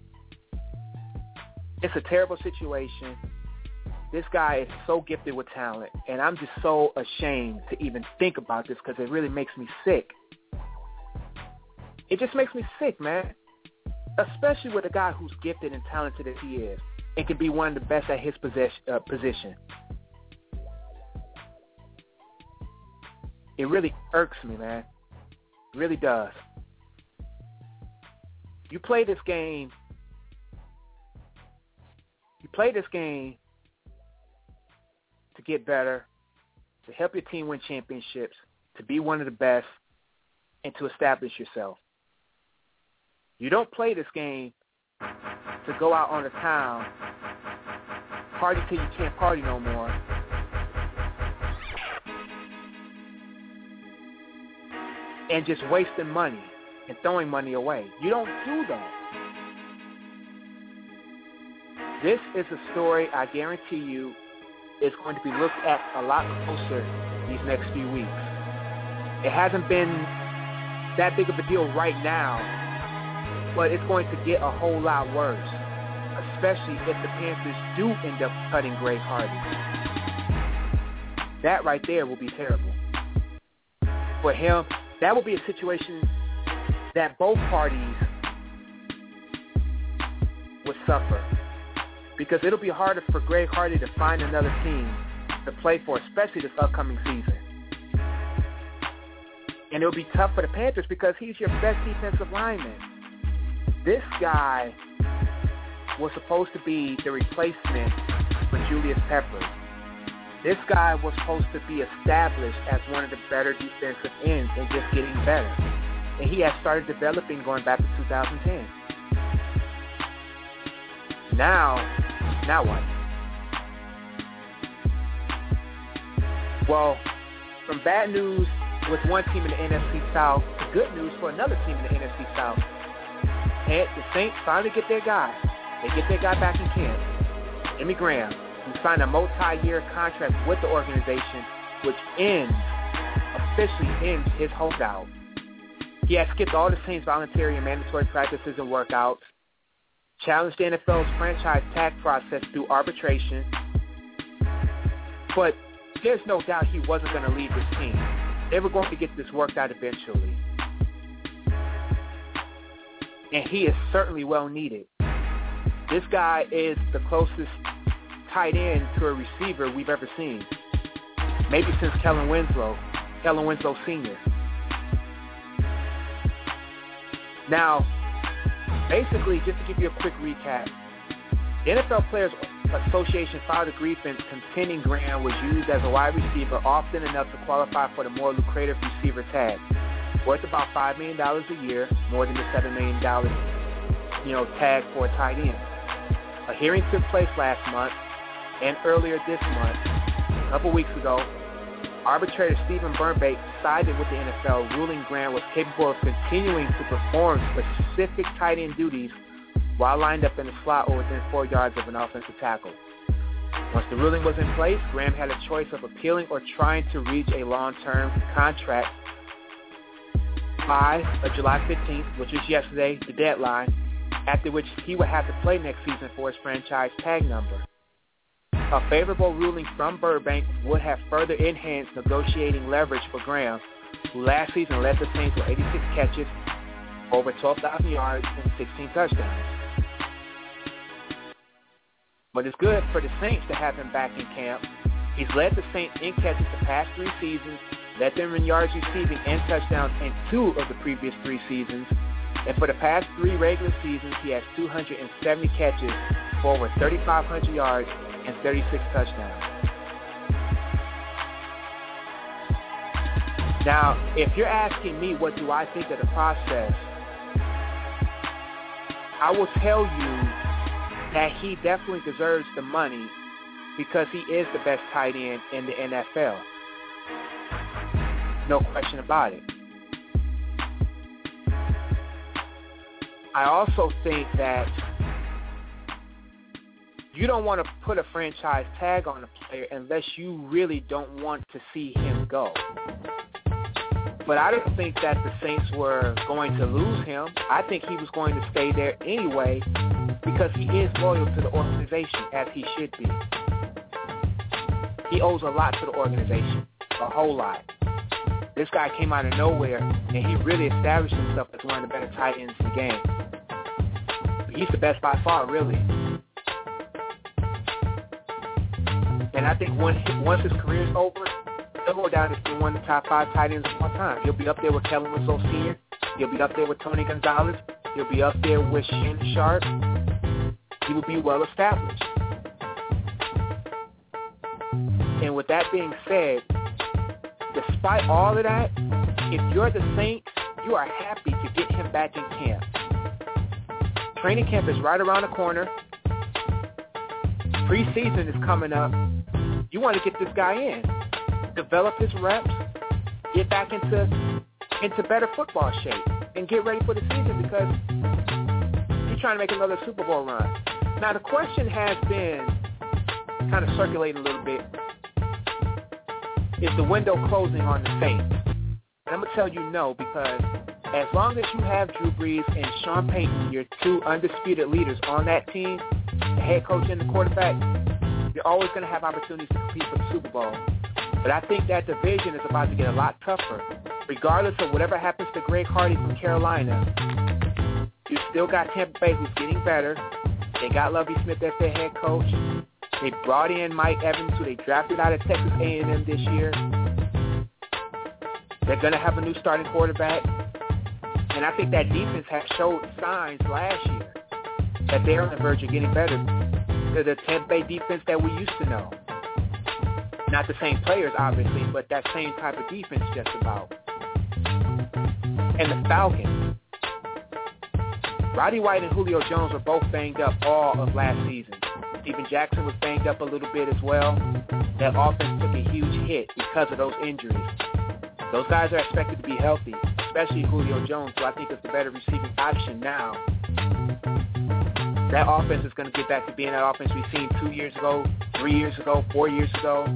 It's a terrible situation. This guy is so gifted with talent, and I'm just so ashamed to even think about this because it really makes me sick. It just makes me sick, man, especially with a guy who's gifted and talented as he is and can be one of the best at his possess- uh, position. It really irks me, man. It really does. You play this game, you play this game to get better, to help your team win championships, to be one of the best, and to establish yourself. You don't play this game to go out on the town, party till you can't party no more, and just wasting money and throwing money away. You don't do that. This is a story I guarantee you is going to be looked at a lot closer these next few weeks. It hasn't been that big of a deal right now, but it's going to get a whole lot worse, especially if the Panthers do end up cutting Greg Hardy. That right there will be terrible. For him, that will be a situation that both parties would suffer, because it'll be harder for Greg Hardy to find another team to play for, especially this upcoming season. And it'll be tough for the Panthers because he's your best defensive lineman. This guy was supposed to be the replacement for Julius Peppers. This guy was supposed to be established as one of the better defensive ends and just getting better. And he has started developing going back to two thousand ten. Now, now what? Well, from bad news with one team in the N F C South to good news for another team in the N F C South. And the Saints finally get their guy. They get their guy back in camp, Jimmy Graham, who signed a multi-year contract with the organization, which ends, officially ends his holdout. He has skipped all the Saints' voluntary and mandatory practices and workouts, challenged the N F L's franchise tag process through arbitration, but there's no doubt he wasn't going to leave this team. They were going to get this worked out eventually. And he is certainly well needed. This guy is the closest tight end to a receiver we've ever seen. Maybe since Kellen Winslow, Kellen Winslow Senior Now, basically, just to give you a quick recap, the N F L Players Association filed a grievance contending Graham was used as a wide receiver often enough to qualify for the more lucrative receiver tag, worth about five million dollars a year, more than the seven million dollars, you know, tag for a tight end. A hearing took place last month, and earlier this month, a couple weeks ago, arbitrator Stephen Burnbake sided with the N F L, ruling Graham was capable of continuing to perform specific tight end duties while lined up in the slot or within four yards of an offensive tackle. Once the ruling was in place, Graham had a choice of appealing or trying to reach a long-term contract by July fifteenth, which is yesterday, the deadline, after which he would have to play next season for his franchise tag number. A favorable ruling from Burbank would have further enhanced negotiating leverage for Graham, who last season led the Saints with eighty-six catches, over twelve thousand yards, and sixteen touchdowns. But it's good for the Saints to have him back in camp. He's led the Saints in catches the past three seasons, led them in yards receiving and touchdowns in two of the previous three seasons. And for the past three regular seasons, he has two hundred seventy catches for over thirty-five hundred yards and thirty-six touchdowns. Now, if you're asking me what do I think of the process, I will tell you that he definitely deserves the money because he is the best tight end in the N F L. No question about it. I also think that you don't want to put a franchise tag on a player unless you really don't want to see him go. But I don't think that the Saints were going to lose him. I think he was going to stay there anyway because he is loyal to the organization, as he should be. He owes a lot to the organization, a whole lot. This guy came out of nowhere, and he really established himself as one of the better tight ends in the game. He's the best by far, really. And I think when, once his career is over, he'll go down as being one of the top five tight ends of all time. He'll be up there with Kellen Winslow Senior He'll be up there with Tony Gonzalez. He'll be up there with Shannon Sharp. He will be well established. And with that being said, despite all of that, if you're the Saints, you are happy to get him back in camp. Training camp is right around the corner. Preseason is coming up. You want to get this guy in, develop his reps, get back into into better football shape, and get ready for the season because you're trying to make another Super Bowl run. Now, the question has been kind of circulating a little bit, is the window closing on the Saints? And I'm going to tell you no, because as long as you have Drew Brees and Sean Payton, your two undisputed leaders on that team, the head coach and the quarterback, you're always going to have opportunities to compete for the Super Bowl. But I think that division is about to get a lot tougher. Regardless of whatever happens to Greg Hardy from Carolina, you still got Tampa Bay, who's getting better. They got Lovie Smith as their head coach. They brought in Mike Evans, who they drafted out of Texas A and M this year. They're going to have a new starting quarterback. And I think that defense has showed signs last year that they're on the verge of getting better to the Tampa Bay defense that we used to know. Not the same players, obviously, but that same type of defense just about. And the Falcons. Roddy White and Julio Jones were both banged up all of last season. Steven Jackson was banged up a little bit as well. That offense took a huge hit because of those injuries. Those guys are expected to be healthy, especially Julio Jones, who I think is the better receiving option now. That offense is going to get back to being that offense we've seen two years ago, three years ago, four years ago.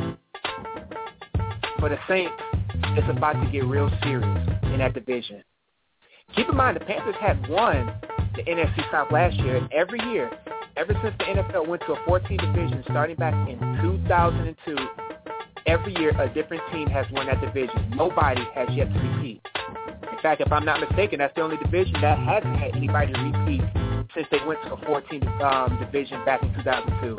For the Saints, it's about to get real serious in that division. Keep in mind, the Panthers had won the N F C South last year, and every year, ever since the N F L went to a fourteen division starting back in two thousand two, every year a different team has won that division. Nobody has yet to repeat. In fact, if I'm not mistaken, that's the only division that hasn't had anybody repeat since they went to a fourteen um, division back in two thousand two.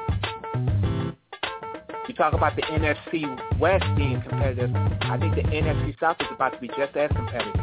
You talk about the N F C West being competitive. I think the N F C South is about to be just as competitive.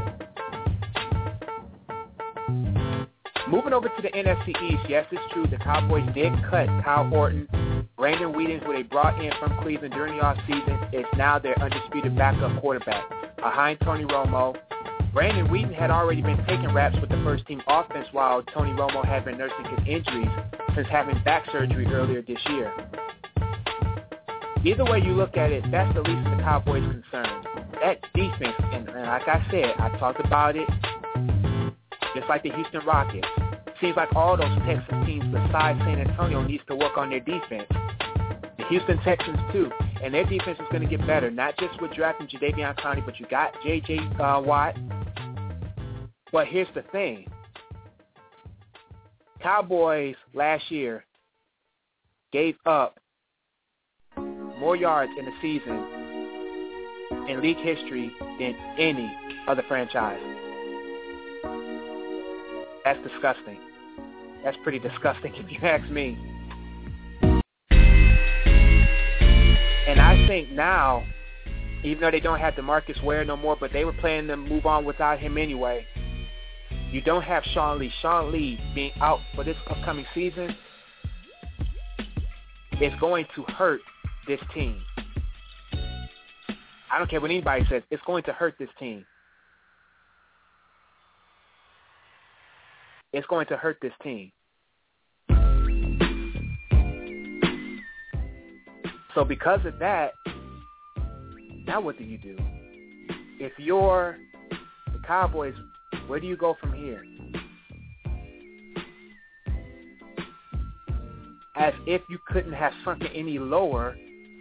Moving over to the N F C East, yes, it's true. The Cowboys did cut Kyle Orton. Brandon Weedens, who they brought in from Cleveland during the offseason, is now their undisputed backup quarterback behind Tony Romo. Brandon Weeden had already been taking reps with the first-team offense while Tony Romo had been nursing his injuries since having back surgery earlier this year. Either way you look at it, that's the least of the Cowboys' concerns. That defense, and like I said, I talked about it, just like the Houston Rockets. Seems like all those Texas teams besides San Antonio needs to work on their defense. The Houston Texans, too. And their defense is going to get better, not just with drafting Jadeveon Clowney, but you got J J. Uh, Watt. But here's the thing. Cowboys last year gave up more yards in the season in league history than any other franchise. That's disgusting. That's pretty disgusting if you ask me. And I think now, even though they don't have DeMarcus Ware no more, but they were planning to move on without him anyway, you don't have Sean Lee. Sean Lee being out for this upcoming season is going to hurt this team. I don't care what anybody says. It's going to hurt this team. It's going to hurt this team. So because of that, now what do you do? If you're the Cowboys, where do you go from here? As if you couldn't have sunk it any lower,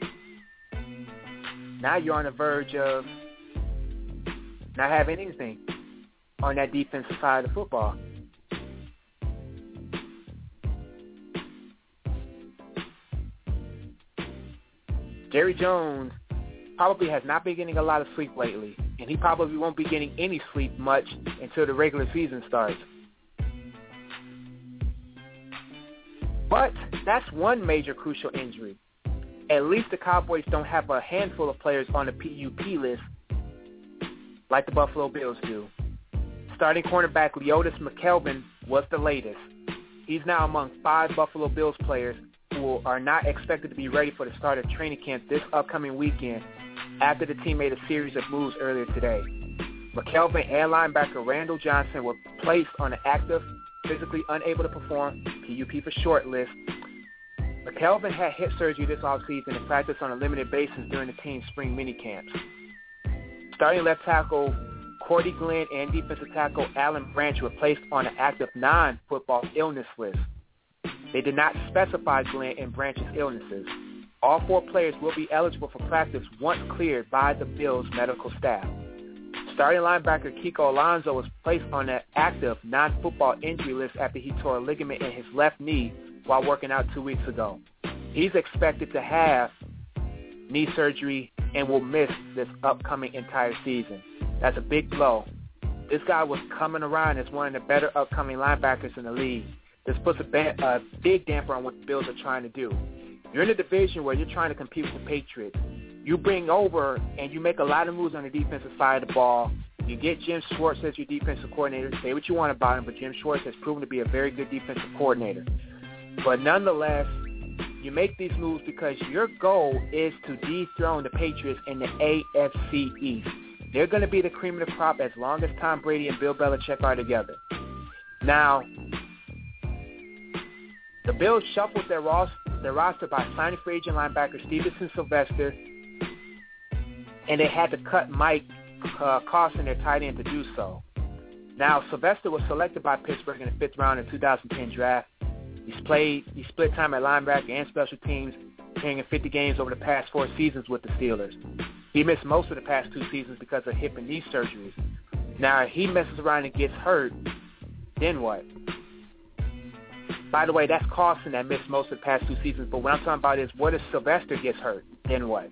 now you're on the verge of not having anything on that defensive side of the football. Jerry Jones probably has not been getting a lot of sleep lately, and he probably won't be getting any sleep much until the regular season starts. But that's one major crucial injury. At least the Cowboys don't have a handful of players on the P U P list like the Buffalo Bills do. Starting cornerback Leotis McKelvin was the latest. He's now among five Buffalo Bills players who are not expected to be ready for the start of training camp this upcoming weekend after the team made a series of moves earlier today. McKelvin and linebacker Randall Johnson were placed on the active, physically unable to perform, P U P for short list. McKelvin had hip surgery this offseason and practiced on a limited basis during the team's spring minicamps. Starting left tackle Cordy Glenn and defensive tackle Alan Branch were placed on an active non-football illness list. They did not specify Glenn and Branch's illnesses. All four players will be eligible for practice once cleared by the Bills' medical staff. Starting linebacker Kiko Alonso was placed on an active non-football injury list after he tore a ligament in his left knee while working out two weeks ago. He's expected to have knee surgery and will miss this upcoming entire season. That's a big blow. This guy was coming around as one of the better upcoming linebackers in the league. This puts a, ba- a big damper on what the Bills are trying to do. You're in a division where you're trying to compete with the Patriots. You bring over and you make a lot of moves on the defensive side of the ball. You get Jim Schwartz as your defensive coordinator. Say what you want about him, but Jim Schwartz has proven to be a very good defensive coordinator. But nonetheless, you make these moves because your goal is to dethrone the Patriots in the A F C East. They're going to be the cream of the crop as long as Tom Brady and Bill Belichick are together. Now, the Bills shuffled their roster, their roster by signing free agent linebacker Stevenson Sylvester, and they had to cut Mike uh, Carson, their tight end, to do so. Now, Sylvester was selected by Pittsburgh in the fifth round in the two thousand ten draft. He's played, he split time at linebacker and special teams, playing in fifty games over the past four seasons with the Steelers. He missed most of the past two seasons because of hip and knee surgeries. Now, if he messes around and gets hurt, then what? By the way, that's Carson that missed most of the past two seasons, but what I'm talking about is what if Sylvester gets hurt? Then what?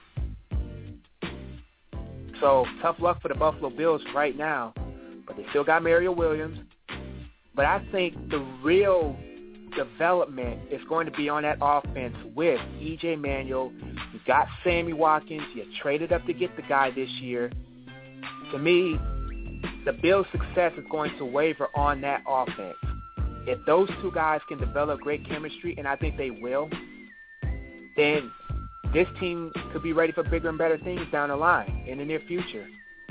So, tough luck for the Buffalo Bills right now, but they still got Mario Williams. But I think the real development is going to be on that offense with E J Manuel. You got Sammy Watkins. You traded up to get the guy this year. To me, the Bills' success is going to waver on that offense. If those two guys can develop great chemistry, and I think they will, then this team could be ready for bigger and better things down the line in the near future.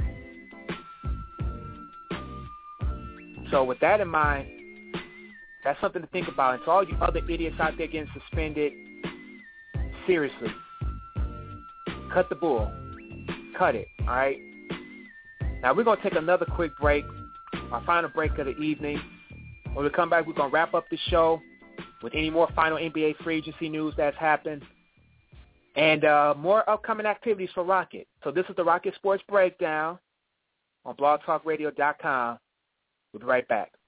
So with that in mind, that's something to think about. And to all you other idiots out there getting suspended, seriously, cut the bull. Cut it, all right? Now we're going to take another quick break, our final break of the evening. When we come back, we're going to wrap up the show with any more final N B A free agency news that's happened and uh, more upcoming activities for Rocket. So this is the Rocket Sports Breakdown on blog talk radio dot com. We'll be right back.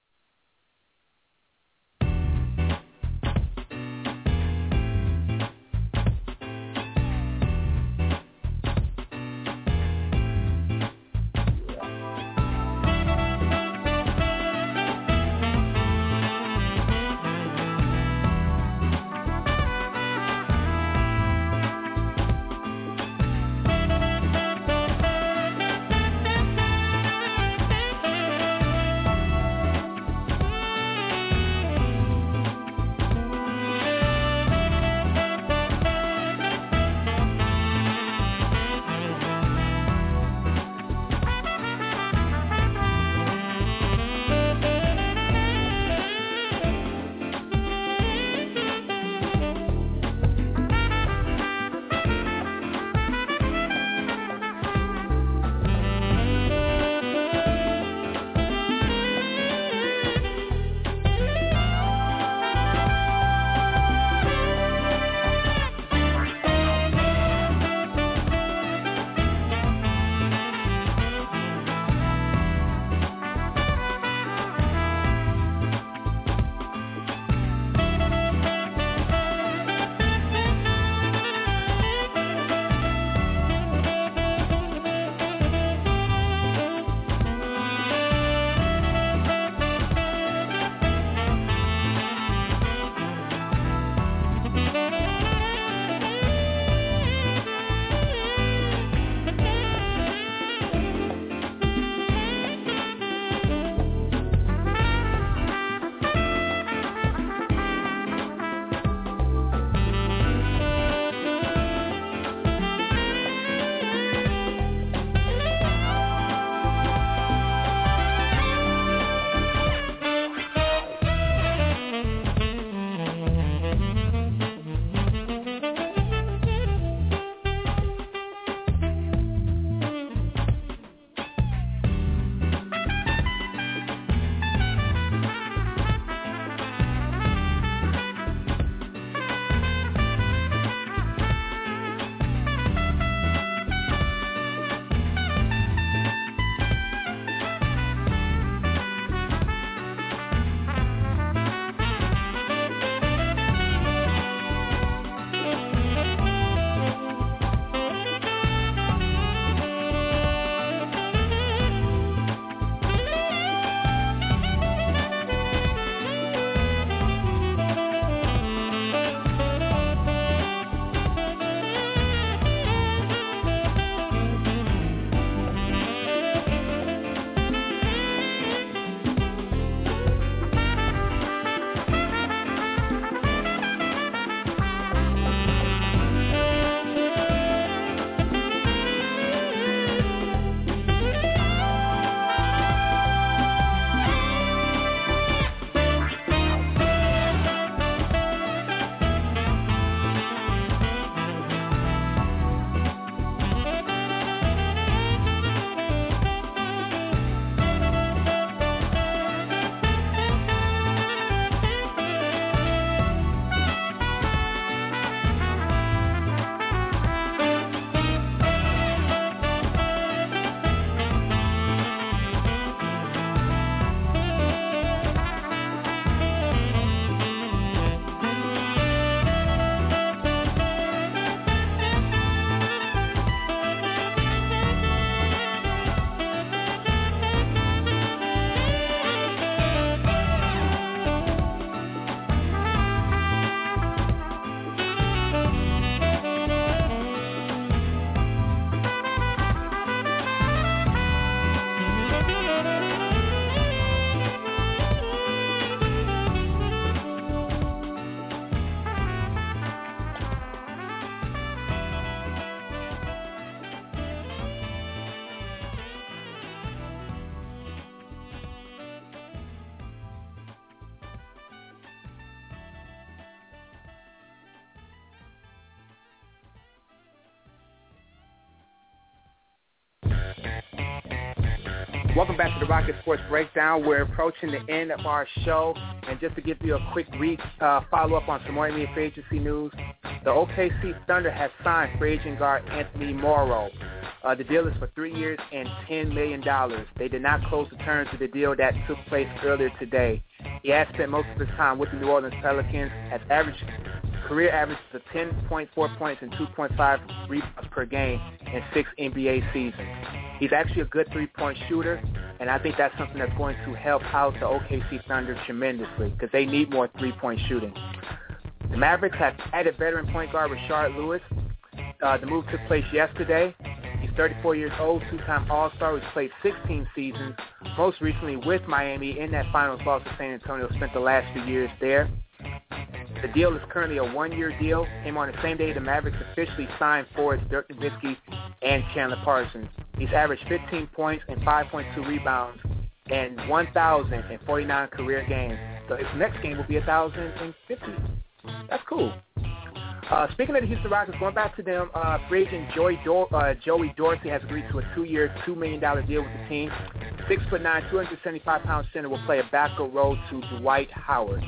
Welcome back to the Rocket Sports Breakdown. We're approaching the end of our show, and just to give you a quick re- uh, follow-up on some more N B A free agency news, the O K C Thunder has signed free agent guard Anthony Morrow. Uh, the deal is for three years and ten million dollars. They did not close the terms of the deal that took place earlier today. He has spent most of his time with the New Orleans Pelicans, has averaged career averages of ten point four points and two point five rebounds per game in six N B A seasons. He's actually a good three-point shooter, and I think that's something that's going to help out the O K C Thunder tremendously because they need more three-point shooting. The Mavericks have added veteran point guard Rashard Lewis. Uh, the move took place yesterday. He's thirty-four years old, two-time All-Star, who's played sixteen seasons, most recently with Miami in that finals loss to San Antonio, spent the last few years there. The deal is currently a one-year deal. Came on the same day the Mavericks officially signed forwards Dirk Nowitzki and Chandler Parsons. He's averaged fifteen points and five point two rebounds and one thousand forty-nine career games. So his next game will be one thousand fifty. That's cool. Uh, speaking of the Houston Rockets, going back to them, uh, free agent Joey, Dor- uh, Joey Dorsey has agreed to a two-year, two million dollars deal with the team. six foot nine, two hundred seventy-five pound center will play a backup role to Dwight Howard.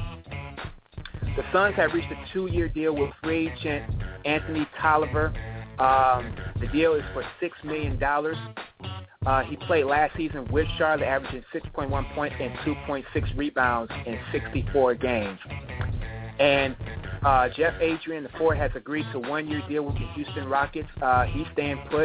The Suns have reached a two-year deal with free agent Anthony Tolliver. Um, the deal is for six million dollars. Uh, he played last season with Charlotte, averaging six point one points and two point six rebounds in sixty-four games. And uh, Jeff Adrian, the forward, has agreed to a one-year deal with the Houston Rockets. Uh, he's staying put,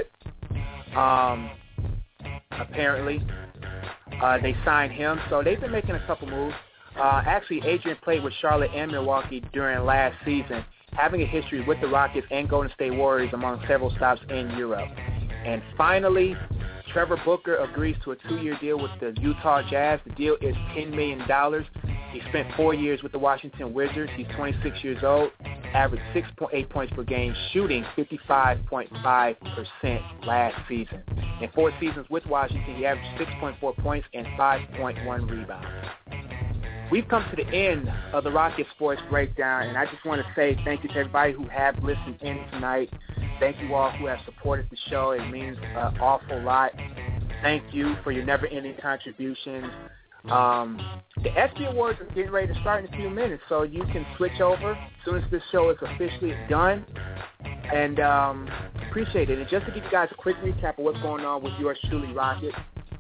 um, apparently. Uh, they signed him, so they've been making a couple moves. Uh, actually, Adrian played with Charlotte and Milwaukee during last season, having a history with the Rockets and Golden State Warriors among several stops in Europe. And finally, Trevor Booker agrees to a two-year deal with the Utah Jazz. The deal is ten million dollars. He spent four years with the Washington Wizards. He's twenty-six years old, averaged six point eight points per game, shooting fifty-five point five percent last season. In four seasons with Washington, he averaged six point four points and five point one rebounds. We've come to the end of the Rocket Sports Breakdown, and I just want to say thank you to everybody who have listened in tonight. Thank you all who have supported the show. It means an awful lot. Thank you for your never-ending contributions. Um, the S B Awards are getting ready to start in a few minutes, so you can switch over as soon as this show is officially done. And um, appreciate it. And just to give you guys a quick recap of what's going on with yours truly, Rocket.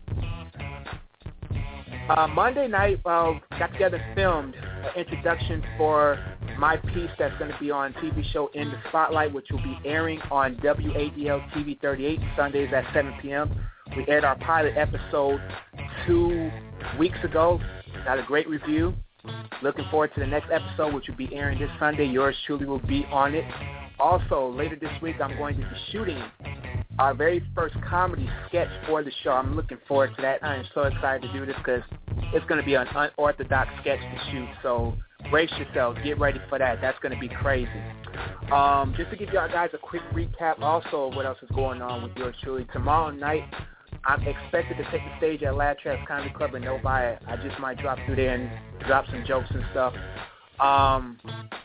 Uh, Monday night, uh, got together and filmed an introduction for my piece that's going to be on T V show In the Spotlight, which will be airing on W A D L T V thirty-eight, Sundays at seven p.m. We aired our pilot episode two weeks ago. Got a great review. Looking forward to the next episode, which will be airing this Sunday. Yours truly will be on it. Also, later this week, I'm going to be shooting our very first comedy sketch for the show. I'm looking forward to that. I am so excited to do this because it's going to be an unorthodox sketch to shoot. So brace yourselves. Get ready for that. That's going to be crazy. Um, just to give y'all guys a quick recap also of what else is going on with yours truly. Tomorrow night, I'm expected to take the stage at Lab Traps Comedy Club in Novi. I just might drop through there and drop some jokes and stuff. Um,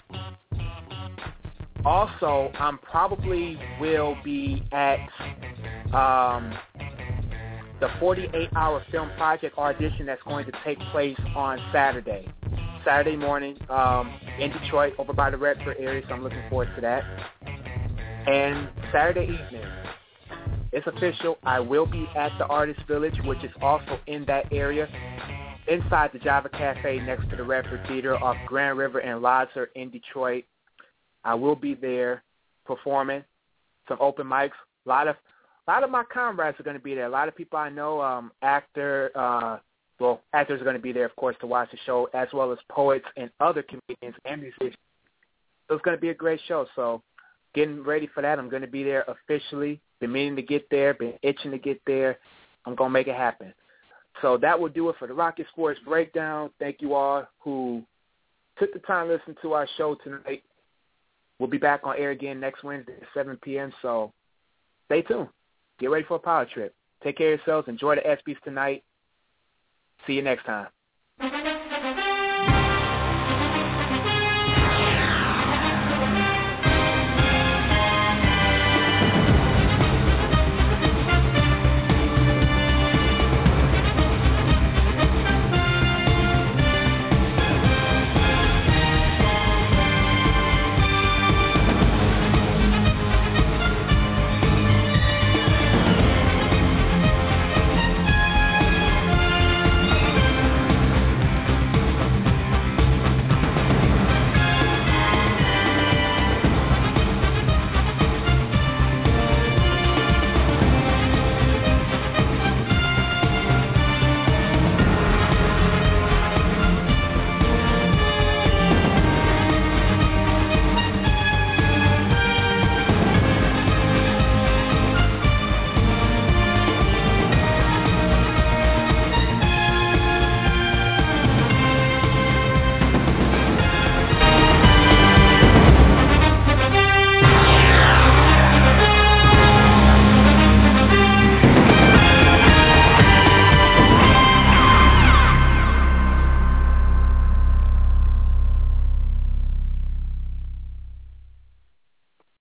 also, I'm probably will be at um, the forty-eight hour film project audition that's going to take place on Saturday. Saturday morning um, in Detroit over by the Redford area, so I'm looking forward to that. And Saturday evening, it's official. I will be at the Artist Village, which is also in that area, inside the Java Cafe next to the Redford Theater off Grand River and Lodzer in Detroit. I will be there performing some open mics. A lot of a lot of my comrades are going to be there. A lot of people I know, um, actor, uh, well, actors are going to be there, of course, to watch the show, as well as poets and other comedians and musicians. So it's going to be a great show. So getting ready for that. I'm going to be there officially. Been meaning to get there, been itching to get there. I'm going to make it happen. So that will do it for the Rocket Sports Breakdown. Thank you all who took the time to listen to our show tonight. We'll be back on air again next Wednesday at seven p.m., so stay tuned. Get ready for a power trip. Take care of yourselves. Enjoy the ESPYs tonight. See you next time.